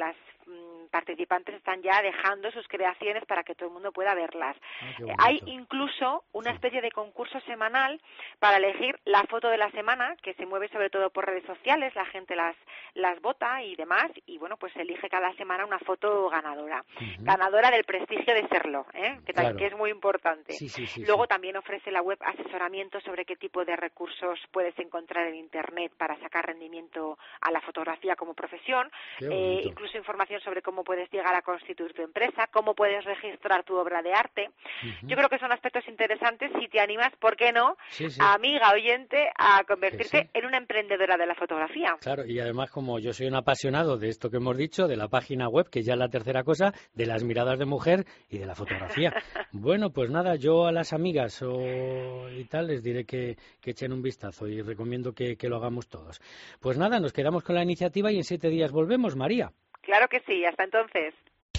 Speaker 14: mmm, participantes están ya dejando sus creaciones para que todo el mundo pueda verlas.
Speaker 3: Ah,
Speaker 14: eh, hay incluso una sí. especie de concurso semanal para elegir la foto de la semana, que se mueve sobre todo por redes sociales, la gente las las vota y demás, y bueno, pues elige cada semana una foto ganadora. Uh-huh. Ganadora del prestigio de serlo, ¿eh? que, claro. que es muy importante.
Speaker 3: Sí, sí, sí,
Speaker 14: Luego
Speaker 3: sí.
Speaker 14: también ofrece la web asesoramiento sobre qué tipo de recursos puedes encontrar en Internet para sacar rendimiento a la fotografía como profesión, eh, incluso información sobre cómo puedes llegar a constituir tu empresa, cómo puedes registrar tu obra de arte. Uh-huh. Yo creo que son aspectos interesantes si te animas, ¿por qué no,
Speaker 3: sí, sí.
Speaker 14: amiga oyente, a convertirte
Speaker 3: sí.
Speaker 14: en una emprendedora de la fotografía?
Speaker 3: Claro, y además como yo soy un apasionado de esto que hemos dicho, de la página web, que ya es la tercera cosa, de las miradas de mujer y de la fotografía. Bueno, pues nada, yo a las amigas o y tal les diré que, que echen un vistazo y recomiendo que, que lo hagamos todos. Pues nada, nos quedamos con la iniciativa y en siete días volvemos, María.
Speaker 14: Claro que sí, hasta entonces.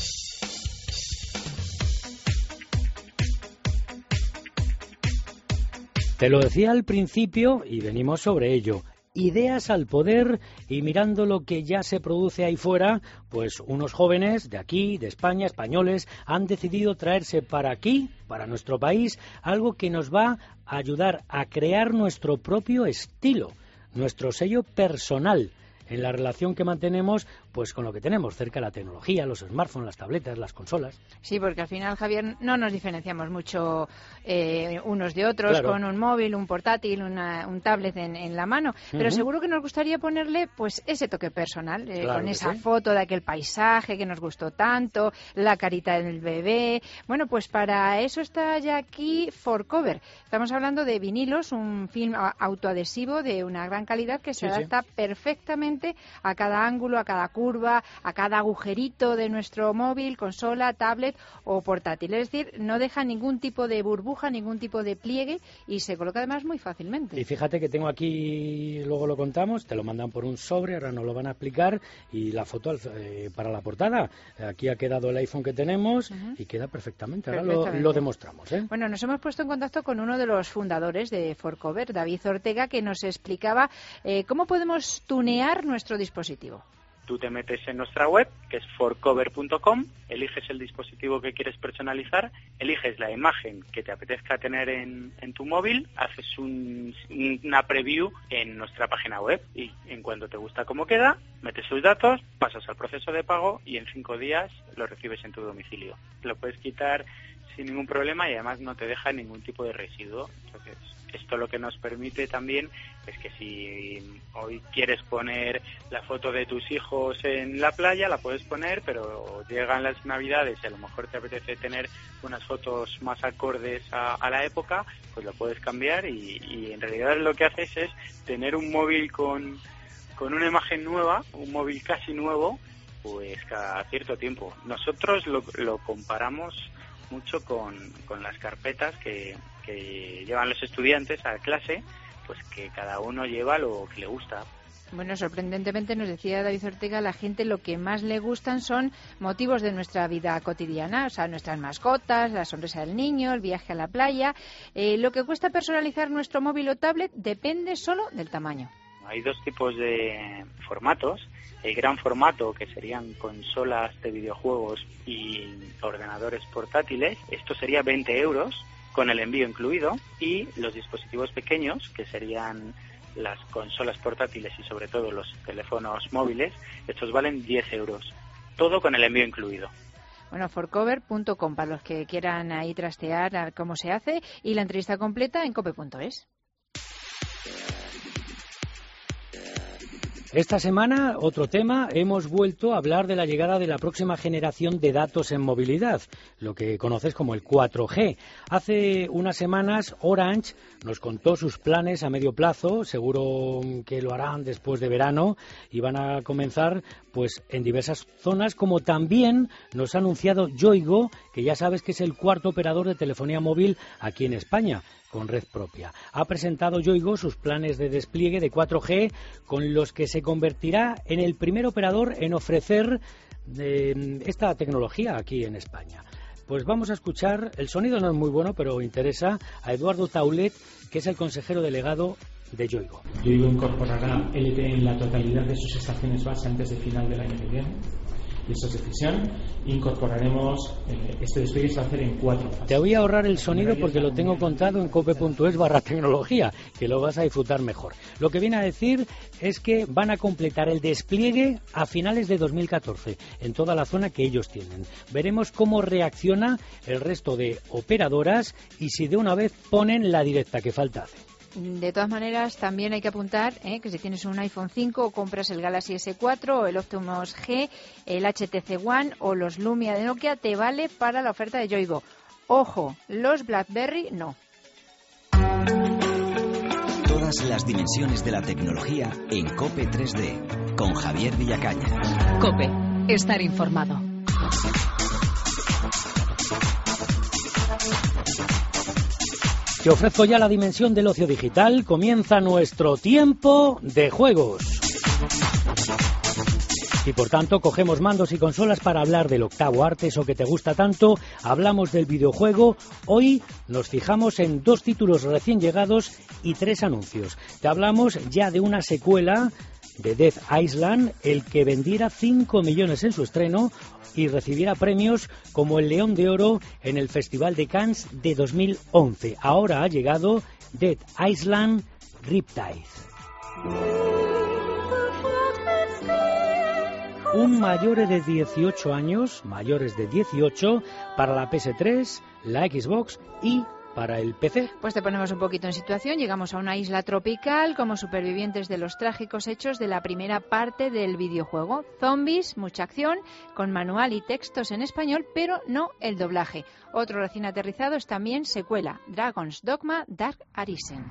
Speaker 3: Te lo decía al principio y venimos sobre ello. Ideas al poder, y mirando lo que ya se produce ahí fuera, pues unos jóvenes de aquí, de España, españoles, han decidido traerse para aquí, para nuestro país, algo que nos va a ayudar a crear nuestro propio estilo, nuestro sello personal en la relación que mantenemos pues con lo que tenemos cerca, la tecnología, los smartphones, las tabletas, las consolas.
Speaker 12: Sí, porque al final, Javier, no nos diferenciamos mucho eh, unos de otros,
Speaker 3: claro.
Speaker 12: con un móvil, un portátil, una, un tablet en, en la mano, pero uh-huh. seguro que nos gustaría ponerle pues ese toque personal, eh,
Speaker 3: claro
Speaker 12: con esa
Speaker 3: sí.
Speaker 12: foto de aquel paisaje que nos gustó tanto, la carita del bebé. Bueno, pues para eso está ya aquí Forcover. Estamos hablando de vinilos, un film autoadhesivo de una gran calidad que se sí, adapta sí. perfectamente a cada ángulo, a cada curva, a cada agujerito de nuestro móvil, consola, tablet o portátil. Es decir, no deja ningún tipo de burbuja, ningún tipo de pliegue y se coloca además muy fácilmente.
Speaker 3: Y fíjate que tengo aquí, luego lo contamos, te lo mandan por un sobre, ahora nos lo van a explicar, y la foto eh, para la portada. Aquí ha quedado el iPhone que tenemos uh-huh. y queda perfectamente. Ahora perfectamente. Lo, lo demostramos. ¿eh?
Speaker 12: Bueno, nos hemos puesto en contacto con uno de los fundadores de Forcover, David Ortega, que nos explicaba eh, cómo podemos tunear nuestro dispositivo.
Speaker 5: Tú te metes en nuestra web, que es forcover punto com, eliges el dispositivo que quieres personalizar, eliges la imagen que te apetezca tener en, en tu móvil, haces un, una preview en nuestra página web y en cuanto te gusta cómo queda, metes sus datos, pasas al proceso de pago y en cinco días lo recibes en tu domicilio. Lo puedes quitar sin ningún problema y además no te deja ningún tipo de residuo. Entonces, esto lo que nos permite también es que si hoy quieres poner la foto de tus hijos en la playa, la puedes poner, pero llegan las Navidades y a lo mejor te apetece tener unas fotos más acordes a, a la época, pues lo puedes cambiar y, y en realidad lo que haces es tener un móvil con, con una imagen nueva, un móvil casi nuevo, pues cada cierto tiempo. Nosotros lo, lo comparamos mucho con, con las carpetas que, que llevan los estudiantes a clase, pues que cada uno lleva lo que le gusta.
Speaker 12: Bueno, sorprendentemente nos decía David Ortega, la gente lo que más le gustan son motivos de nuestra vida cotidiana, o sea, nuestras mascotas, la sonrisa del niño, el viaje a la playa. Eh, lo que cuesta personalizar nuestro móvil o tablet depende solo del tamaño.
Speaker 5: Hay dos tipos de formatos. El gran formato, que serían consolas de videojuegos y ordenadores portátiles, esto sería veinte euros con el envío incluido, y los dispositivos pequeños, que serían las consolas portátiles y sobre todo los teléfonos móviles, estos valen diez euros, todo con el envío incluido.
Speaker 12: Bueno, forcover punto com para los que quieran ahí trastear a cómo se hace, y la entrevista completa en cope punto es.
Speaker 3: Esta semana, otro tema, hemos vuelto a hablar de la llegada de la próxima generación de datos en movilidad, lo que conoces como el cuatro G. Hace unas semanas, Orange nos contó sus planes a medio plazo, seguro que lo harán después de verano, y van a comenzar pues en diversas zonas, como también nos ha anunciado Yoigo, que ya sabes que es el cuarto operador de telefonía móvil aquí en España, con red propia. Ha presentado Yoigo sus planes de despliegue de cuatro G, con los que se convertirá en el primer operador en ofrecer eh, esta tecnología aquí en España. Pues vamos a escuchar, el sonido no es muy bueno, pero interesa, a Eduardo Taulet, que es el consejero delegado de Yoigo.
Speaker 15: Yoigo incorporará L T E en la totalidad de sus estaciones base antes de final del año que viene. listos de fisión. Incorporaremos eh, este despliegue se va a hacer en cuatro fases.
Speaker 3: Te voy a ahorrar el sonido porque lo tengo contado en cope.es barra tecnología, que lo vas a disfrutar mejor. Lo que viene a decir es que van a completar el despliegue a finales de dos mil catorce en toda la zona que ellos tienen. Veremos cómo reacciona el resto de operadoras y si de una vez ponen la directa que falta hace.
Speaker 12: De todas maneras, también hay que apuntar ¿eh? que si tienes un iPhone cinco o compras el Galaxy ese cuatro o el Optimus G, el H T C One o los Lumia de Nokia, te vale para la oferta de Yoigo. Ojo, los BlackBerry no.
Speaker 1: Todas las dimensiones de la tecnología en COPE tres D con Javier Villacañas.
Speaker 2: COPE, estar informado.
Speaker 3: Te ofrezco ya la dimensión del ocio digital. Comienza nuestro tiempo de juegos. Y por tanto, cogemos mandos y consolas para hablar del octavo arte, eso que te gusta tanto. Hablamos del videojuego. Hoy nos fijamos en dos títulos recién llegados y tres anuncios. Te hablamos ya de una secuela de Dead Island, el que vendiera cinco millones en su estreno y recibiera premios como el León de Oro en el Festival de Cannes de dos mil once. Ahora ha llegado Dead Island Riptide. Un mayores de dieciocho años, mayores de dieciocho, para la P S tres, la Xbox y para el P C.
Speaker 12: Pues te ponemos un poquito en situación. Llegamos a una isla tropical como supervivientes de los trágicos hechos de la primera parte del videojuego. Zombies, mucha acción, con manual y textos en español, pero no el doblaje. Otro recién aterrizado es también secuela, Dragon's Dogma Dark Arisen.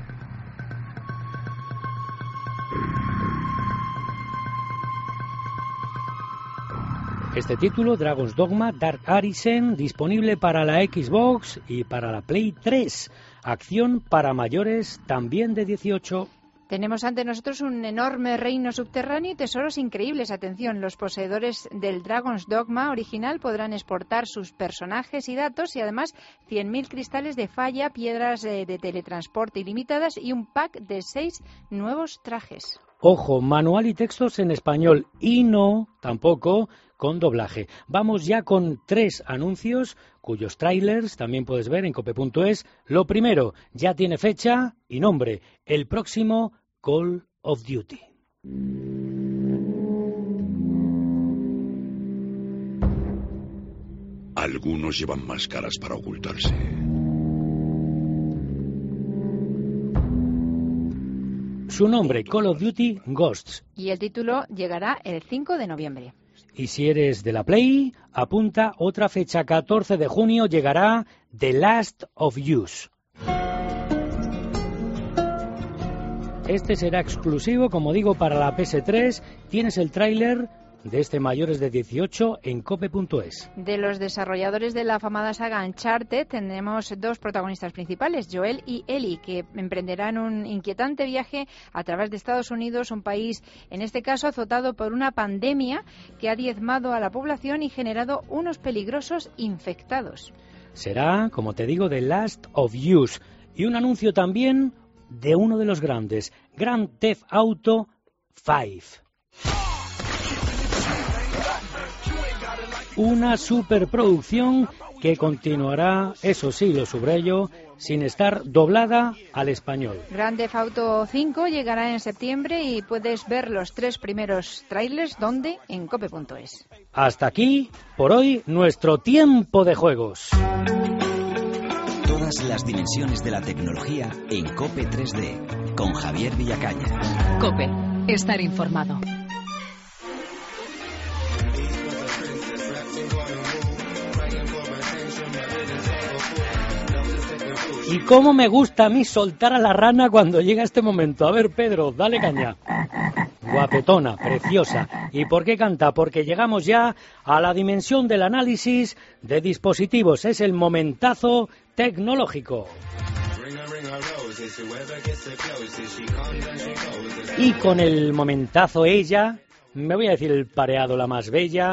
Speaker 3: Este título, Dragon's Dogma Dark Arisen, disponible para la Xbox y para la Play tres. Acción para mayores también de dieciocho.
Speaker 12: Tenemos ante nosotros un enorme reino subterráneo y tesoros increíbles. Atención, los poseedores del Dragon's Dogma original podrán exportar sus personajes y datos y además cien mil cristales de falla, piedras de, de teletransporte ilimitadas y un pack de seis nuevos trajes.
Speaker 3: Ojo, manual y textos en español y no, tampoco, con doblaje. Vamos ya con tres anuncios cuyos trailers también puedes ver en cope.es. Lo primero, ya tiene fecha y nombre, el próximo Call of Duty.
Speaker 16: Algunos llevan máscaras para ocultarse.
Speaker 3: Su nombre, Call of Duty Ghosts.
Speaker 12: Y el título llegará el cinco de noviembre.
Speaker 3: Y si eres de la Play, apunta otra fecha, catorce de junio, llegará The Last of Us. Este será exclusivo, como digo, para la P S tres. Tienes el tráiler de este mayores de dieciocho en cope.es.
Speaker 12: De los desarrolladores de la afamada saga Uncharted tenemos dos protagonistas principales, Joel y Ellie, que emprenderán un inquietante viaje a través de Estados Unidos, un país en este caso azotado por una pandemia que ha diezmado a la población y generado unos peligrosos infectados.
Speaker 3: Será, como te digo, The Last of Us. Y un anuncio también de uno de los grandes, Grand Theft Auto cinco. Una superproducción que continuará, eso sí, lo subrayo, sin estar doblada al español.
Speaker 12: Grand Theft Auto cinco llegará en septiembre y puedes ver los tres primeros trailers, ¿dónde? En cope.es.
Speaker 3: Hasta aquí, por hoy, nuestro tiempo de juegos.
Speaker 1: Todas las dimensiones de la tecnología en COPE tres D, con Javier Villacañas.
Speaker 2: COPE, estar informado.
Speaker 3: Y cómo me gusta a mí soltar a la rana cuando llega este momento. A ver, Pedro, dale caña. Guapetona, preciosa. ¿Y por qué canta? Porque llegamos ya a la dimensión del análisis de dispositivos. Es el momentazo tecnológico. Y con el momentazo ella, me voy a decir el pareado la más bella,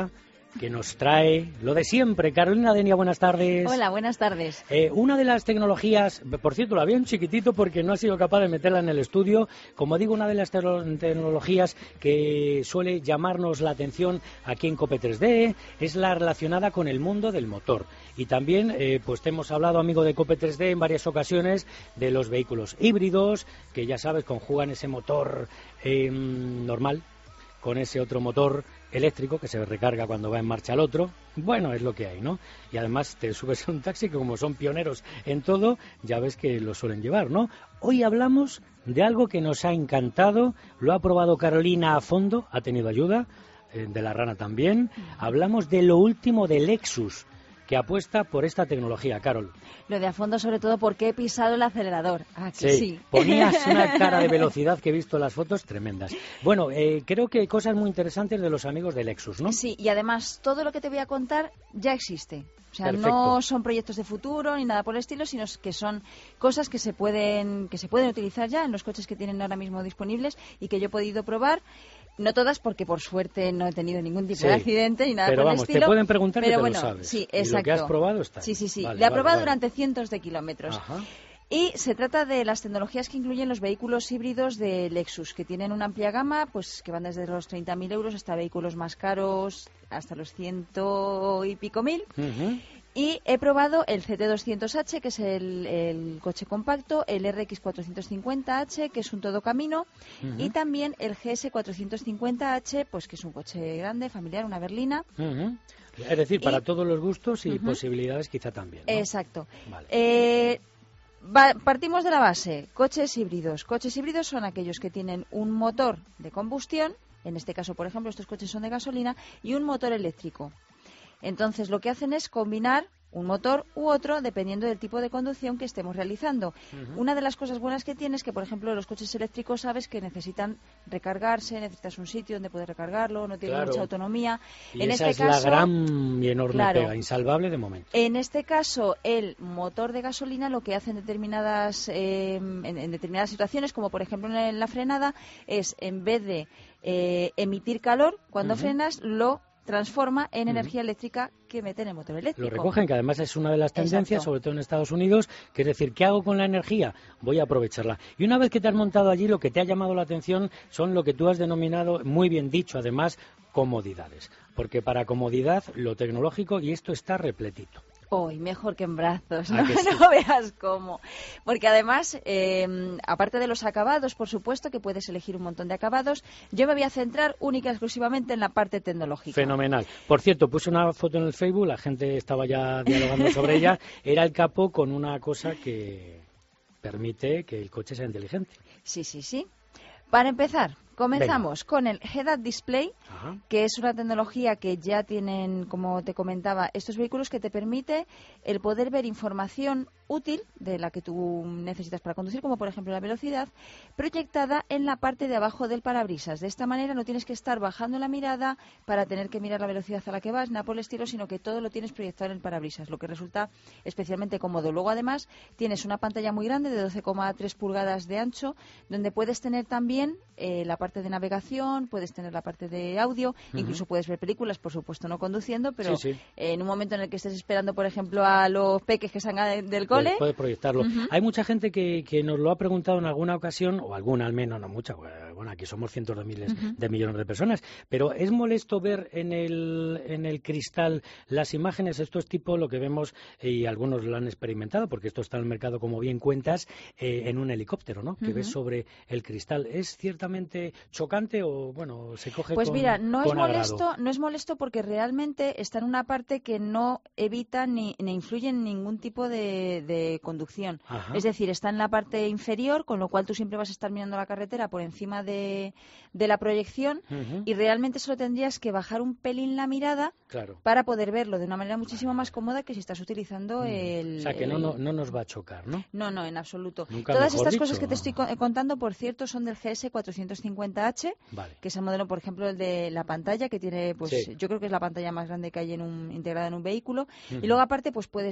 Speaker 3: que nos trae lo de siempre. Carolina Denia, buenas tardes.
Speaker 17: Hola, buenas tardes.
Speaker 3: Eh, una de las tecnologías, por cierto, la había un chiquitito porque no ha sido capaz de meterla en el estudio. Como digo, una de las te tecnologías que suele llamarnos la atención aquí en COPE tres D es la relacionada con el mundo del motor. Y también, eh, pues te hemos hablado, amigo de COPE tres D, en varias ocasiones de los vehículos híbridos, que ya sabes, conjugan ese motor eh, normal con ese otro motor eléctrico que se recarga cuando va en marcha el otro. Bueno, es lo que hay, ¿no? Y además te subes a un taxi que, como son pioneros en todo, ya ves que lo suelen llevar, ¿no? Hoy hablamos de algo que nos ha encantado, lo ha probado Carolina a fondo, ha tenido ayuda eh, de la rana también. Hablamos de lo último de Lexus, que apuesta por esta tecnología, Carol.
Speaker 17: Lo de a fondo, sobre todo porque he pisado el acelerador. Aquí
Speaker 3: sí,
Speaker 17: sí.
Speaker 3: Ponías una cara de velocidad que he visto en las fotos tremendas. Bueno, eh, creo que hay cosas muy interesantes de los amigos de Lexus, ¿no?
Speaker 17: Sí, y además todo lo que te voy a contar ya existe. O sea,
Speaker 3: Perfecto.
Speaker 17: No son proyectos de futuro ni nada por el estilo, sino que son cosas que se pueden que se pueden utilizar ya en los coches que tienen ahora mismo disponibles y que yo he podido probar. No todas, porque por suerte no he tenido ningún tipo
Speaker 3: sí,
Speaker 17: de accidente ni nada
Speaker 3: pero
Speaker 17: por
Speaker 3: vamos,
Speaker 17: el estilo.
Speaker 3: Te pueden preguntar
Speaker 17: pero
Speaker 3: y te
Speaker 17: bueno,
Speaker 3: lo sabes.
Speaker 17: Sí,
Speaker 3: y
Speaker 17: exacto.
Speaker 3: lo que has probado está.
Speaker 17: Sí, sí, sí.
Speaker 3: Vale,
Speaker 17: Le he
Speaker 3: vale,
Speaker 17: probado
Speaker 3: vale.
Speaker 17: durante cientos de kilómetros.
Speaker 3: Ajá.
Speaker 17: Y se trata de las tecnologías que incluyen los vehículos híbridos de Lexus, que tienen una amplia gama, pues que van desde los treinta mil euros hasta vehículos más caros, hasta los ciento y pico mil.
Speaker 3: Uh-huh.
Speaker 17: Y he probado el C T doscientos H, que es el, el coche compacto, el R X cuatrocientos cincuenta H, que es un todocamino,
Speaker 3: uh-huh.
Speaker 17: y también el G S cuatrocientos cincuenta H, pues que es un coche grande, familiar, una berlina.
Speaker 3: Uh-huh. Es decir, para
Speaker 17: y,
Speaker 3: todos los gustos y
Speaker 17: uh-huh.
Speaker 3: posibilidades quizá también, ¿no?
Speaker 17: Exacto.
Speaker 3: Vale.
Speaker 17: Eh, va, partimos de la base, coches híbridos. Coches híbridos son aquellos que tienen un motor de combustión, en este caso, por ejemplo, estos coches son de gasolina, y un motor eléctrico. Entonces, lo que hacen es combinar un motor u otro dependiendo del tipo de conducción que estemos realizando. Uh-huh. Una de las cosas buenas que tiene es que, por ejemplo, los coches eléctricos sabes que necesitan recargarse, necesitas un sitio donde poder recargarlo, no tienen
Speaker 3: claro.
Speaker 17: mucha autonomía.
Speaker 3: Y
Speaker 17: en
Speaker 3: esa
Speaker 17: este
Speaker 3: es
Speaker 17: caso,
Speaker 3: la gran y enorme
Speaker 17: claro,
Speaker 3: pega, insalvable de momento.
Speaker 17: En este caso, el motor de gasolina lo que hace en determinadas, eh, en, en determinadas situaciones, como por ejemplo en la frenada, es en vez de eh, emitir calor, cuando uh-huh. frenas, lo transforma en uh-huh. energía eléctrica que mete en el motor eléctrico.
Speaker 3: Lo recogen, que además es una de las tendencias,
Speaker 17: Exacto.
Speaker 3: sobre todo en Estados Unidos, que es decir, ¿qué hago con la energía? Voy a aprovecharla. Y una vez que te has montado allí, lo que te ha llamado la atención son lo que tú has denominado, muy bien dicho además, comodidades. Porque para comodidad, lo tecnológico, y esto está repletito.
Speaker 17: Hoy mejor que en brazos,
Speaker 3: ¿Ah,
Speaker 17: no,
Speaker 3: que sí?
Speaker 17: no veas cómo. Porque además, eh, aparte de los acabados, por supuesto, que puedes elegir un montón de acabados, yo me voy a centrar única y exclusivamente en la parte tecnológica.
Speaker 3: Fenomenal. Por cierto, puse una foto en el Facebook, la gente estaba ya dialogando sobre ella, era el capó con una cosa que permite que el coche sea inteligente.
Speaker 17: Sí, sí, sí. Para empezar, comenzamos Venga. con el Head-Up Display, Ajá. que es una tecnología que ya tienen, como te comentaba, estos vehículos que te permite el poder ver información útil de la que tú necesitas para conducir, como por ejemplo la velocidad, proyectada en la parte de abajo del parabrisas. De esta manera no tienes que estar bajando la mirada para tener que mirar la velocidad a la que vas, nada por el estilo, sino que todo lo tienes proyectado en el parabrisas, lo que resulta especialmente cómodo. Luego, además, tienes una pantalla muy grande de doce coma tres pulgadas de ancho, donde puedes tener también eh, la parte de navegación, puedes tener la parte de audio, uh-huh. incluso puedes ver películas, por supuesto no conduciendo, pero
Speaker 3: sí, sí.
Speaker 17: Eh, en un momento en el que estés esperando, por ejemplo, a los peques que salgan del cole,
Speaker 3: puedes proyectarlo.
Speaker 17: Uh-huh.
Speaker 3: Hay mucha gente que, que nos lo ha preguntado en alguna ocasión, o alguna al menos, no mucha, bueno, aquí somos cientos de miles uh-huh. de millones de personas, pero ¿es molesto ver en el, en el cristal las imágenes? Esto es tipo lo que vemos, y algunos lo han experimentado, porque esto está en el mercado, como bien cuentas, eh, en un helicóptero, ¿no? Uh-huh. Que ves sobre el cristal. ¿Es ciertamente chocante o, bueno, se coge
Speaker 17: pues
Speaker 3: con
Speaker 17: mira, no
Speaker 3: con
Speaker 17: es molesto,
Speaker 3: agrado?
Speaker 17: no es molesto porque realmente está en una parte que no evita ni, ni influye en ningún tipo de, de conducción.
Speaker 3: Ajá.
Speaker 17: Es decir, está en la parte inferior, con lo cual tú siempre vas a estar mirando la carretera por encima de, de la proyección uh-huh. y realmente solo tendrías que bajar un pelín la mirada
Speaker 3: claro.
Speaker 17: para poder verlo de una manera muchísimo más cómoda que si estás utilizando uh-huh. el...
Speaker 3: O sea, que
Speaker 17: el...
Speaker 3: no, no, no nos va a chocar, ¿no?
Speaker 17: No, no, en absoluto.
Speaker 3: Nunca
Speaker 17: Todas estas
Speaker 3: dicho,
Speaker 17: cosas que
Speaker 3: ¿no?
Speaker 17: te estoy contando, por cierto, son del G S cuatrocientos cincuenta H,
Speaker 3: vale.
Speaker 17: que es el modelo, por ejemplo, el de la pantalla, que tiene, pues
Speaker 3: sí.
Speaker 17: yo creo que es la pantalla más grande que hay en un, integrada en un vehículo. Uh-huh. Y luego, aparte, pues puedes ver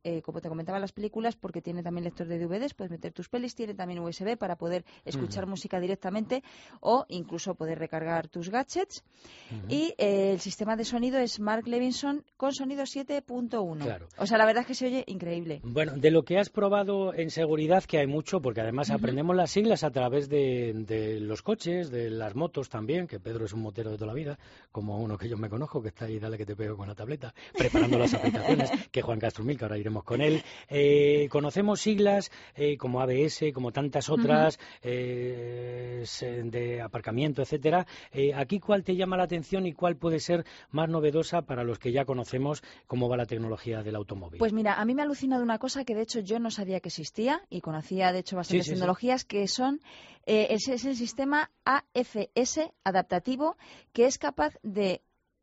Speaker 17: eh, como te comentaba, las películas, porque tiene también lector de D V Ds, puedes meter tus pelis, tiene también U S B para poder escuchar uh-huh. música directamente o incluso poder recargar tus gadgets. Uh-huh. Y eh, el sistema de sonido es Mark Levinson con sonido siete punto uno. Claro. O sea, la verdad es que se oye increíble.
Speaker 3: Bueno, de lo que has probado en seguridad, que hay mucho, porque además uh-huh. aprendemos las siglas a través de, de los coches, de las motos también, que Pedro es un motero de toda la vida, como uno que yo me conozco, que está ahí, dale que te pego con la tableta, preparando las aplicaciones, que Juan Castro Mil, que ahora iremos con él. Eh, conocemos siglas eh, como A B S, como tantas otras, uh-huh. eh, de aparcamiento, etcétera. Eh, aquí, ¿cuál te llama la atención y cuál puede ser más novedosa para los que ya conocemos cómo va la tecnología del automóvil?
Speaker 17: Pues mira, a mí me ha alucinado una cosa que de hecho yo no sabía que existía y conocía de hecho bastantes sí, sí, tecnologías sí. que son, eh, es, es el sistema A F S adaptativo, que es capaz de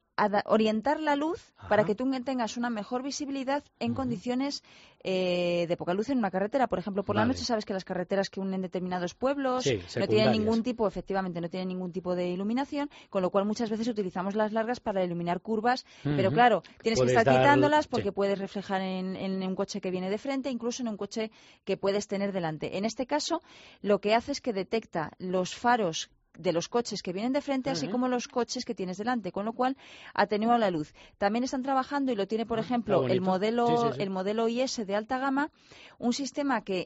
Speaker 17: orientar la luz Ajá. para que tú tengas una mejor visibilidad en uh-huh. condiciones eh, de poca luz en una carretera. Por ejemplo, por vale. la noche sabes que las carreteras que unen determinados pueblos sí, no tienen ningún tipo, efectivamente, no tienen ningún tipo de iluminación, con lo cual muchas veces utilizamos las largas para iluminar curvas, uh-huh. pero claro, tienes puedes que estar dar... quitándolas porque sí. puedes reflejar en, en un coche que viene de frente, incluso en un coche que puedes tener delante. En este caso, lo que hace es que detecta los faros de los coches que vienen de frente, uh-huh. así como los coches que tienes delante, con lo cual atenúa la luz. También están trabajando, y lo tiene, por ejemplo, el modelo sí, sí, sí. el modelo I S de alta gama, un sistema que,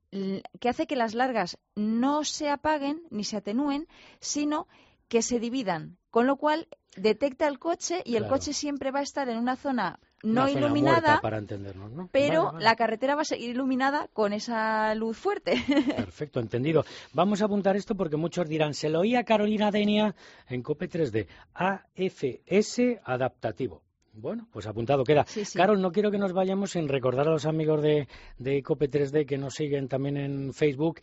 Speaker 17: que hace que las largas no se apaguen ni se atenúen, sino que se dividan, con lo cual detecta el coche y claro. el coche siempre va a estar en una zona no
Speaker 3: una
Speaker 17: iluminada,
Speaker 3: para entendernos, ¿no?
Speaker 17: pero
Speaker 3: vale, vale.
Speaker 17: la carretera va a seguir iluminada con esa luz fuerte.
Speaker 3: Perfecto, entendido. Vamos a apuntar esto porque muchos dirán, se lo oía Carolina Denia en COPE tres D, A F S adaptativo. Bueno, pues apuntado queda. Sí, sí. Carol, no quiero que nos vayamos sin recordar a los amigos de, de COPE tres D que nos siguen también en Facebook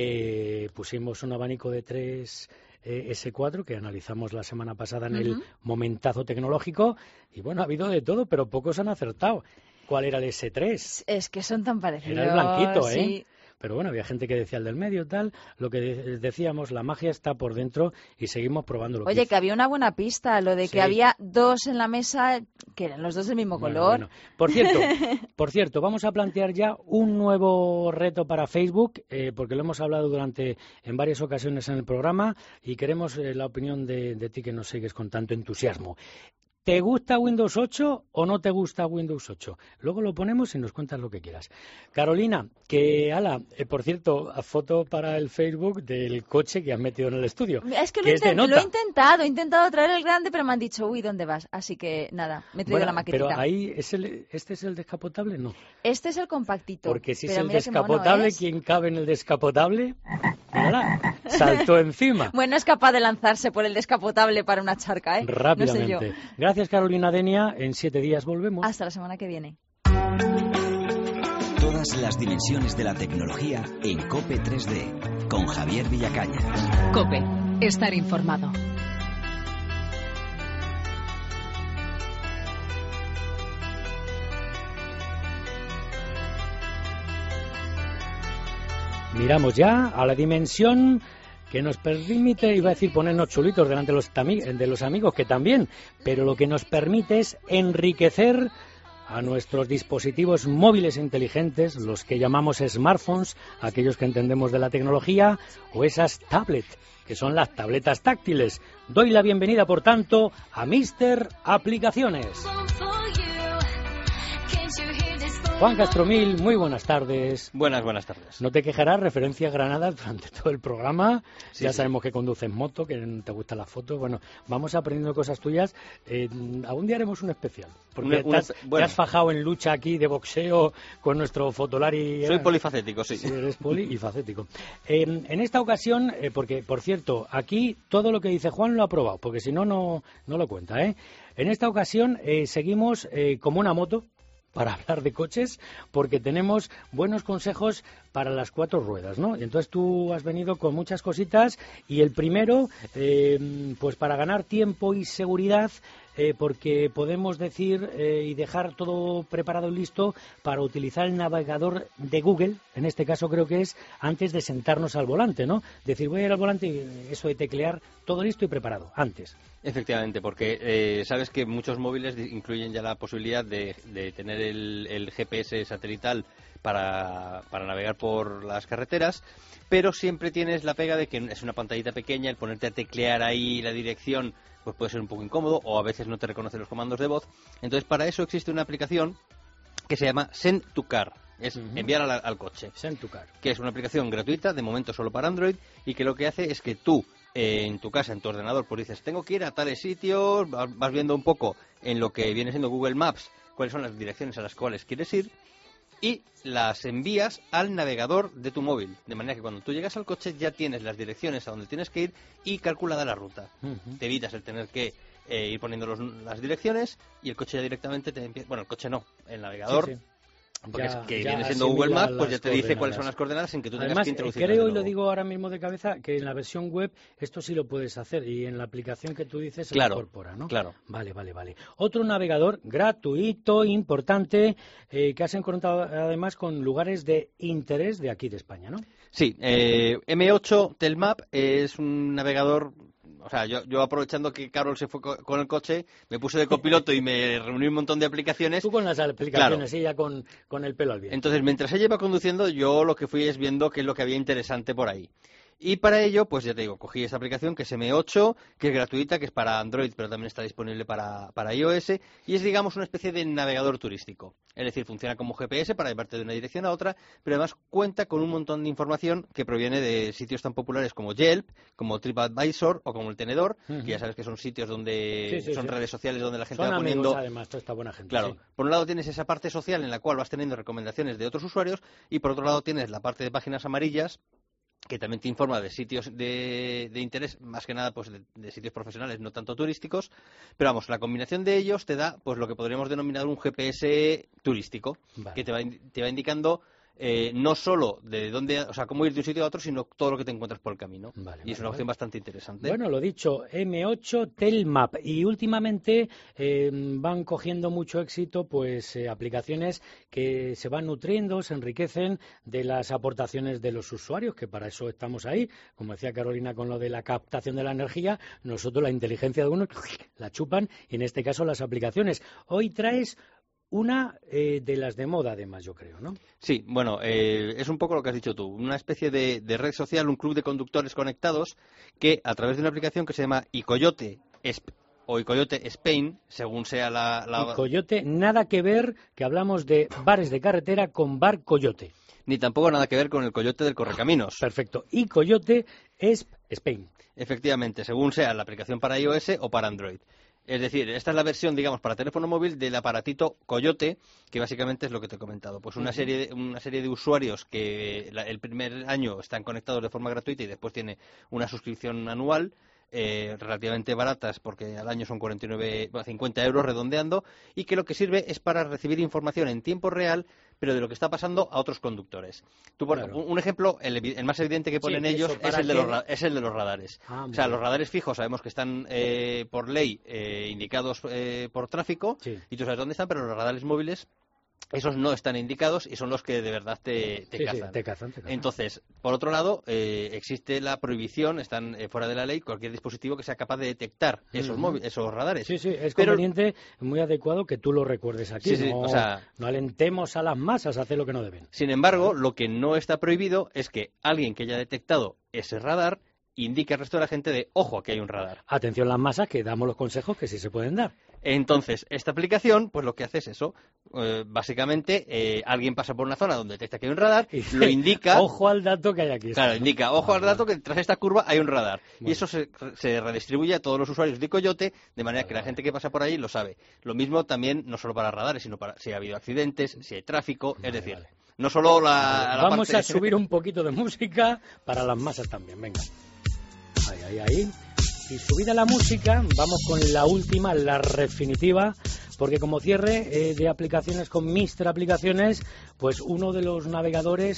Speaker 3: que pusimos un abanico de tres... ese cuatro que analizamos la semana pasada en uh-huh. el momentazo tecnológico y bueno, ha habido de todo, pero pocos han acertado. ¿Cuál era el ese tres?
Speaker 17: Es que son tan parecidos.
Speaker 3: Era el blanquito, ¿eh?
Speaker 17: Sí.
Speaker 3: Pero bueno, había gente que decía el del medio, tal. Lo que de- decíamos, la magia está por dentro y seguimos probándolo.
Speaker 17: Oye, que había una buena pista, lo de que sí. había dos en la mesa que eran los dos del mismo
Speaker 3: bueno,
Speaker 17: color.
Speaker 3: Bueno. Por cierto, por cierto, vamos a plantear ya un nuevo reto para Facebook, eh, porque lo hemos hablado durante en varias ocasiones en el programa y queremos eh, la opinión de, de ti que nos sigues con tanto entusiasmo. ¿Te gusta Windows ocho o no te gusta Windows ocho? Luego lo ponemos y nos cuentas lo que quieras. Carolina, que, ala, eh, por cierto, foto para el Facebook del coche que has metido en el estudio.
Speaker 17: Es que, lo,
Speaker 3: que
Speaker 17: intent-
Speaker 3: es de nota.
Speaker 17: lo he intentado, he intentado traer el grande, pero me han dicho, uy, ¿dónde vas? Así que nada, me he traído
Speaker 3: bueno,
Speaker 17: la maquetita.
Speaker 3: Pero ahí, ¿es el, ¿este es el descapotable? No.
Speaker 17: Este es el compactito.
Speaker 3: Porque si
Speaker 17: pero
Speaker 3: es el
Speaker 17: mira
Speaker 3: descapotable,
Speaker 17: es.
Speaker 3: ¿quién cabe en el descapotable? Mírala, saltó encima.
Speaker 17: Bueno, es capaz de lanzarse por el descapotable para una charca, ¿eh?
Speaker 3: Rápidamente.
Speaker 17: No sé yo.
Speaker 3: Gracias, Carolina Denia. En siete días volvemos.
Speaker 17: Hasta la semana que viene.
Speaker 1: Todas las dimensiones de la tecnología en COPE tres D con Javier Villacaña.
Speaker 2: COPE. Estar informado.
Speaker 3: Miramos ya a la dimensión que nos permite, iba a decir, ponernos chulitos delante de los, tami- de los amigos, que también, pero lo que nos permite es enriquecer a nuestros dispositivos móviles inteligentes, los que llamamos smartphones, aquellos que entendemos de la tecnología, o esas tablets, que son las tabletas táctiles. Doy la bienvenida, por tanto, a míster Aplicaciones. Juan Castromil, muy buenas tardes.
Speaker 18: Buenas, buenas tardes.
Speaker 3: No te quejarás, referencia a Granada durante todo el programa.
Speaker 18: Sí,
Speaker 3: ya
Speaker 18: sí.
Speaker 3: sabemos que conduces moto, que te gustan las fotos. Bueno, vamos aprendiendo cosas tuyas. Eh, algún día haremos un especial. Porque
Speaker 18: Una- una-
Speaker 3: te, has,
Speaker 18: bueno.
Speaker 3: te has fajado en lucha aquí de boxeo con nuestro fotolari.
Speaker 18: Soy polifacético, sí.
Speaker 3: Sí, eres polifacético. Eh, en esta ocasión, eh, porque, por cierto, aquí todo lo que dice Juan lo ha probado, porque si no, no no lo cuenta, ¿eh? En esta ocasión eh, seguimos eh, como una moto, para hablar de coches, porque tenemos buenos consejos para las cuatro ruedas, ¿no? Y entonces tú has venido con muchas cositas y el primero, eh, pues para ganar tiempo y seguridad, eh, porque podemos decir eh, y dejar todo preparado y listo para utilizar el navegador de Google, en este caso creo que es antes de sentarnos al volante, ¿no? Decir, voy a ir al volante y eso de teclear, todo listo y preparado, antes.
Speaker 18: Efectivamente, porque eh, sabes que muchos móviles incluyen ya la posibilidad de, de tener el, el G P S satelital para, para navegar por las carreteras, pero siempre tienes la pega de que es una pantallita pequeña, el ponerte a teclear ahí la dirección pues puede ser un poco incómodo o a veces no te reconoce los comandos de voz. Entonces para eso existe una aplicación que se llama Send to Car, es uh-huh. enviar al, al coche,
Speaker 3: Send to Car,
Speaker 18: que es una aplicación gratuita, de momento solo para Android, y que lo que hace es que tú eh, en tu casa, en tu ordenador, pues dices, tengo que ir a tales sitios, vas viendo un poco en lo que viene siendo Google Maps cuáles son las direcciones a las cuales quieres ir, y las envías al navegador de tu móvil, de manera que cuando tú llegas al coche ya tienes las direcciones a donde tienes que ir y calculada la ruta. Uh-huh. Te evitas el tener que eh, ir poniendo los, las direcciones y el coche ya directamente te empieza... Bueno, el coche no, el navegador... Sí, sí. Porque ya, es que viene siendo Google Maps, pues ya te dice cuáles son las coordenadas sin que tú tengas
Speaker 3: Además,
Speaker 18: que introducir.
Speaker 3: Creo, y lo digo ahora mismo de cabeza, que en la versión web esto sí lo puedes hacer y en la aplicación que tú dices se
Speaker 18: claro,
Speaker 3: incorpora, ¿no?
Speaker 18: Claro.
Speaker 3: Vale, vale, vale. Otro navegador gratuito, importante, eh, que has encontrado además con lugares de interés de aquí de España, ¿no?
Speaker 18: Sí, eh, eme ocho Telmap es un navegador... O sea, yo, yo aprovechando que Carol se fue co con el coche, me puse de copiloto y me reuní un montón de aplicaciones.
Speaker 3: Tú con las aplicaciones, claro. Ella con, con el pelo al viento.
Speaker 18: Entonces, mientras ella iba conduciendo, yo lo que fui es viendo qué es lo que había interesante por ahí. Y para ello, pues ya te digo, cogí esta aplicación que es eme ocho, que es gratuita, que es para Android, pero también está disponible para, para iOS, y es, digamos, una especie de navegador turístico. Es decir, funciona como G P S para llevarte de una dirección a otra, pero además cuenta con un montón de información que proviene de sitios tan populares como Yelp, como TripAdvisor o como El Tenedor, uh-huh. que ya sabes que son sitios donde
Speaker 3: sí, sí,
Speaker 18: son
Speaker 3: sí.
Speaker 18: redes sociales donde la gente
Speaker 3: son
Speaker 18: va
Speaker 3: amigos,
Speaker 18: poniendo...
Speaker 3: además, toda esta buena gente.
Speaker 18: Claro,
Speaker 3: sí.
Speaker 18: Por un lado tienes esa parte social en la cual vas teniendo recomendaciones de otros usuarios y por otro lado tienes la parte de páginas amarillas que también te informa de sitios de, de interés, más que nada pues de, de sitios profesionales, no tanto turísticos, pero vamos, la combinación de ellos te da pues lo que podríamos denominar un G P S turístico, vale. que te va, te va indicando eh, no solo de dónde, o sea, cómo ir de un sitio a otro, sino todo lo que te encuentras por el camino.
Speaker 3: Vale,
Speaker 18: y
Speaker 3: vale,
Speaker 18: es una opción
Speaker 3: vale.
Speaker 18: bastante interesante.
Speaker 3: Bueno, lo dicho, eme ocho Telmap. Y últimamente eh, van cogiendo mucho éxito pues eh, aplicaciones que se van nutriendo, se enriquecen de las aportaciones de los usuarios, que para eso estamos ahí. Como decía Carolina con lo de la captación de la energía, nosotros la inteligencia de uno la chupan, y en este caso las aplicaciones. Hoy traes una eh, de las de moda, además, yo creo, ¿no?
Speaker 18: Sí, bueno, eh, es un poco lo que has dicho tú. Una especie de, de red social, un club de conductores conectados que, a través de una aplicación que se llama iCoyote o iCoyote Spain, según sea la... la...
Speaker 3: iCoyote, nada que ver, que hablamos de bares de carretera con Bar Coyote.
Speaker 18: Ni tampoco nada que ver con el coyote del Correcaminos.
Speaker 3: Perfecto. iCoyote es Spain.
Speaker 18: Efectivamente, según sea la aplicación para iOS o para Android. Es decir, esta es la versión, digamos, para teléfono móvil del aparatito Coyote, que básicamente es lo que te he comentado. Pues una serie de, una serie de usuarios que la, el primer año están conectados de forma gratuita y después tiene una suscripción anual, eh, relativamente baratas, porque al año son cuarenta y nueve, cincuenta euros redondeando, y que lo que sirve es para recibir información en tiempo real, pero de lo que está pasando a otros conductores. Tú, por, claro. un, un ejemplo, el, el más evidente que ponen sí, ellos es el, de los, es el de los radares. Ah, o sea, bien. Los radares fijos sabemos que están eh, por ley eh, indicados eh, por tráfico, sí. y tú sabes dónde están, pero los radares móviles, esos no están indicados y son los que de verdad te, te,
Speaker 3: sí,
Speaker 18: cazan.
Speaker 3: Sí, te cazan. Te cazan.
Speaker 18: Entonces, por otro lado, eh, existe la prohibición, están eh, fuera de la ley, cualquier dispositivo que sea capaz de detectar esos, uh-huh. móviles, esos radares.
Speaker 3: Sí, sí, es
Speaker 18: Pero...
Speaker 3: conveniente, muy adecuado que tú lo recuerdes aquí.
Speaker 18: Sí, sí,
Speaker 3: no,
Speaker 18: o sea...
Speaker 3: no alentemos a las masas a hacer lo que no deben.
Speaker 18: Sin embargo, lo que no está prohibido es que alguien que haya detectado ese radar indique al resto de la gente de, ojo, aquí hay un radar.
Speaker 3: Atención las masas, que damos los consejos que sí se pueden dar.
Speaker 18: Entonces, esta aplicación, pues lo que hace es eso. Eh, básicamente, eh, alguien pasa por una zona donde detecta que hay un radar, y lo indica...
Speaker 3: Ojo al dato que hay aquí.
Speaker 18: Claro,
Speaker 3: ¿no?
Speaker 18: indica, ojo al dato que tras esta curva hay un radar. Bueno. Y eso se, se redistribuye a todos los usuarios de Coyote, de manera vale, que la vale. gente que pasa por ahí lo sabe. Lo mismo también, no solo para radares, sino para si ha habido accidentes, si hay tráfico, vale, es decir... Vale. No solo la,
Speaker 3: vale.
Speaker 18: la
Speaker 3: Vamos
Speaker 18: parte...
Speaker 3: a subir un poquito de música para las masas también, venga. Ahí, ahí, ahí. Y subida la música, vamos con la última, la definitiva, porque como cierre eh, de aplicaciones con Mister Aplicaciones, pues uno de los navegadores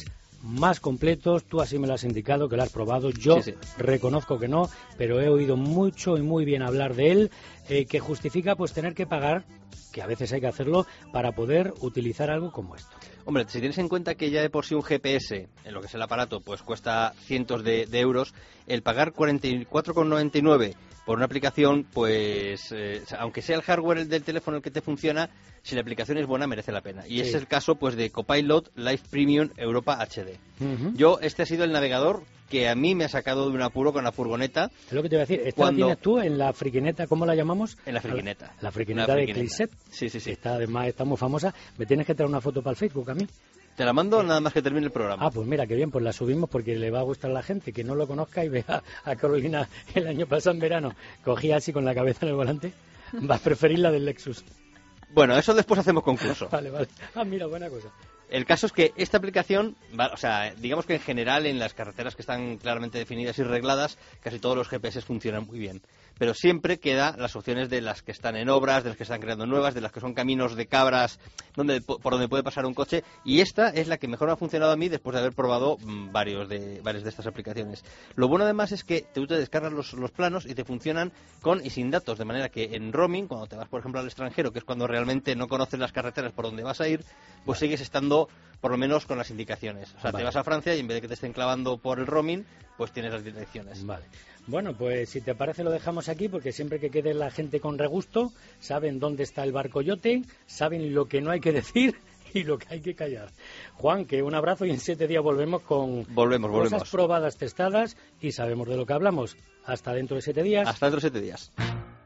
Speaker 3: más completos. Tú así me lo has indicado, que lo has probado. Yo
Speaker 18: Sí, sí.
Speaker 3: reconozco que no, pero he oído mucho y muy bien hablar de él, eh, que justifica pues tener que pagar, que a veces hay que hacerlo, para poder utilizar algo como esto.
Speaker 18: Hombre, si tienes en cuenta que ya de por sí un G P S, en lo que es el aparato, pues cuesta cientos de, de euros, el pagar cuarenta y cuatro con noventa y nueve por una aplicación, pues eh, aunque sea el hardware del teléfono el que te funciona, si la aplicación es buena merece la pena. Y
Speaker 3: Sí.
Speaker 18: ese es el caso pues de Copilot Live Premium Europa H D.
Speaker 3: Uh-huh.
Speaker 18: Yo, este ha sido el navegador que a mí me ha sacado de un apuro con la furgoneta.
Speaker 3: Es lo que te iba a decir. ¿Esta
Speaker 18: Cuando-
Speaker 3: la tienes tú en la friquineta? ¿Cómo la llamamos?
Speaker 18: En la friquineta.
Speaker 3: La friquineta
Speaker 18: La
Speaker 3: de
Speaker 18: friquineta.
Speaker 3: Cliset.
Speaker 18: Sí, sí, sí.
Speaker 3: Esta además está muy famosa. Me tienes que traer una foto para el Facebook a mí.
Speaker 18: Te la mando nada más que termine el programa.
Speaker 3: Ah, pues mira, qué bien, pues la subimos porque le va a gustar a la gente que no lo conozca y vea a Carolina el año pasado en verano. Cogía así con la cabeza en el volante. Va a preferir la del Lexus.
Speaker 18: Bueno, eso después hacemos concurso.
Speaker 3: Vale, vale. Ah, mira, buena cosa.
Speaker 18: El caso es que esta aplicación, va- o sea, digamos que en general en las carreteras que están claramente definidas y regladas, casi todos los G P S funcionan muy bien. Pero siempre queda las opciones de las que están en obras, de las que están creando nuevas, de las que son caminos de cabras donde, por donde puede pasar un coche. Y esta es la que mejor me ha funcionado a mí después de haber probado mm, varios de, varias de estas aplicaciones. Lo bueno además es que tú te descargas los, los planos y te funcionan con y sin datos. De manera que en roaming, cuando te vas por ejemplo al extranjero, que es cuando realmente no conoces las carreteras por donde vas a ir, pues sigues estando por lo menos con las indicaciones. O sea,
Speaker 3: Vale.
Speaker 18: te vas a Francia y en vez de que te estén clavando por el roaming, pues tienes las direcciones.
Speaker 3: Vale. Bueno, pues si te parece lo dejamos aquí porque siempre que quede la gente con regusto, saben dónde está el barcoyote, saben lo que no hay que decir y lo que hay que callar. Juan, que un abrazo y en siete días volvemos con
Speaker 18: Volvemos,
Speaker 3: cosas
Speaker 18: volvemos.
Speaker 3: probadas, testadas y sabemos de lo que hablamos. Hasta dentro de siete días.
Speaker 18: Hasta dentro de siete días.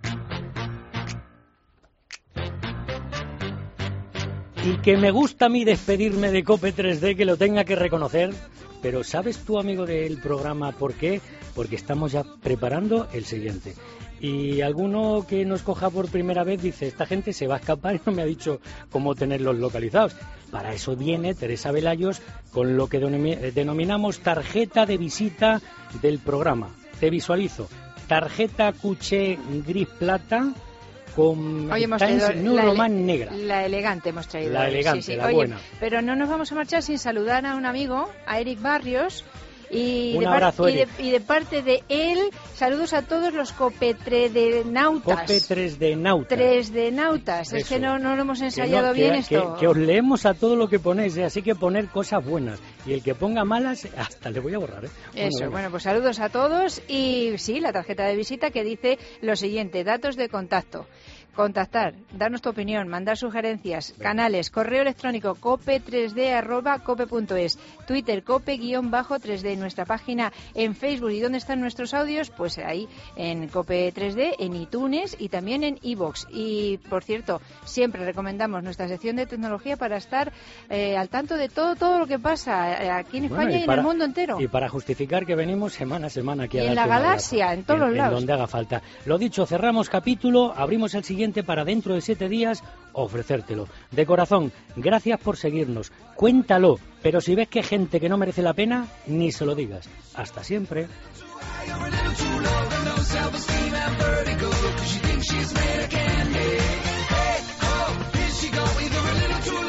Speaker 3: Y que me gusta a mí despedirme de Cope tres D, que lo tenga que reconocer. Pero ¿sabes tú, amigo del programa, por qué? Porque estamos ya preparando el siguiente. Y alguno que nos coja por primera vez dice, esta gente se va a escapar y no me ha dicho cómo tenerlos localizados. Para eso viene Teresa Velayos con lo que denomi- denominamos tarjeta de visita del programa. Te visualizo. Tarjeta cuché gris plata con
Speaker 12: Hoy hemos
Speaker 3: Times
Speaker 12: traído
Speaker 3: New
Speaker 12: la ele-
Speaker 3: Roman negra.
Speaker 12: La elegante hemos traído.
Speaker 3: La
Speaker 12: hoy,
Speaker 3: elegante,
Speaker 12: sí, sí.
Speaker 3: la
Speaker 12: Oye,
Speaker 3: buena.
Speaker 12: pero no nos vamos a marchar sin saludar a un amigo, a Eric Barrios. Y
Speaker 3: Un
Speaker 12: de, par-
Speaker 3: abrazo,
Speaker 12: y, de,
Speaker 3: Eric.
Speaker 12: y de parte de él, saludos a todos los copetredenautas.
Speaker 3: Cope tres D Nauta.
Speaker 12: tres D nautas. Es
Speaker 3: Eso.
Speaker 12: que no, no lo hemos
Speaker 3: Que
Speaker 12: ensayado
Speaker 3: no, que-
Speaker 12: bien
Speaker 3: que,
Speaker 12: esto.
Speaker 3: que os leemos a todo lo que ponéis, ¿eh? Así que poner cosas buenas. Y el que ponga malas, hasta le voy a borrar. ¿eh?
Speaker 12: Eso, bueno, pues saludos a todos y sí, la tarjeta de visita que dice lo siguiente, datos de contacto. Contactar, darnos tu opinión, mandar sugerencias, canales, correo electrónico cope tres d arroba cope punto es, Twitter cope guión bajo tres d, nuestra página en Facebook. ¿Y dónde están nuestros audios? Pues ahí en Cope tres D, en iTunes y también en iVoox. Y por cierto, siempre recomendamos nuestra sección de tecnología para estar eh, al tanto de todo todo lo que pasa eh, aquí en
Speaker 3: Bueno,
Speaker 12: España y,
Speaker 3: para-
Speaker 12: en el mundo entero.
Speaker 3: Y para justificar que venimos semana a semana aquí a
Speaker 12: Y en
Speaker 3: darte
Speaker 12: la
Speaker 3: un
Speaker 12: galaxia,
Speaker 3: abrazo.
Speaker 12: en todos los
Speaker 3: En
Speaker 12: lados.
Speaker 3: donde haga falta. Lo dicho, cerramos capítulo, abrimos el siguiente para dentro de siete días ofrecértelo. De corazón, gracias por seguirnos. Cuéntalo, pero si ves que hay gente que no merece la pena, ni se lo digas. Hasta siempre.
Speaker 10: Self-esteem and vertigo, 'cause she thinks she's made of candy. Hey, oh, here she go, either a little too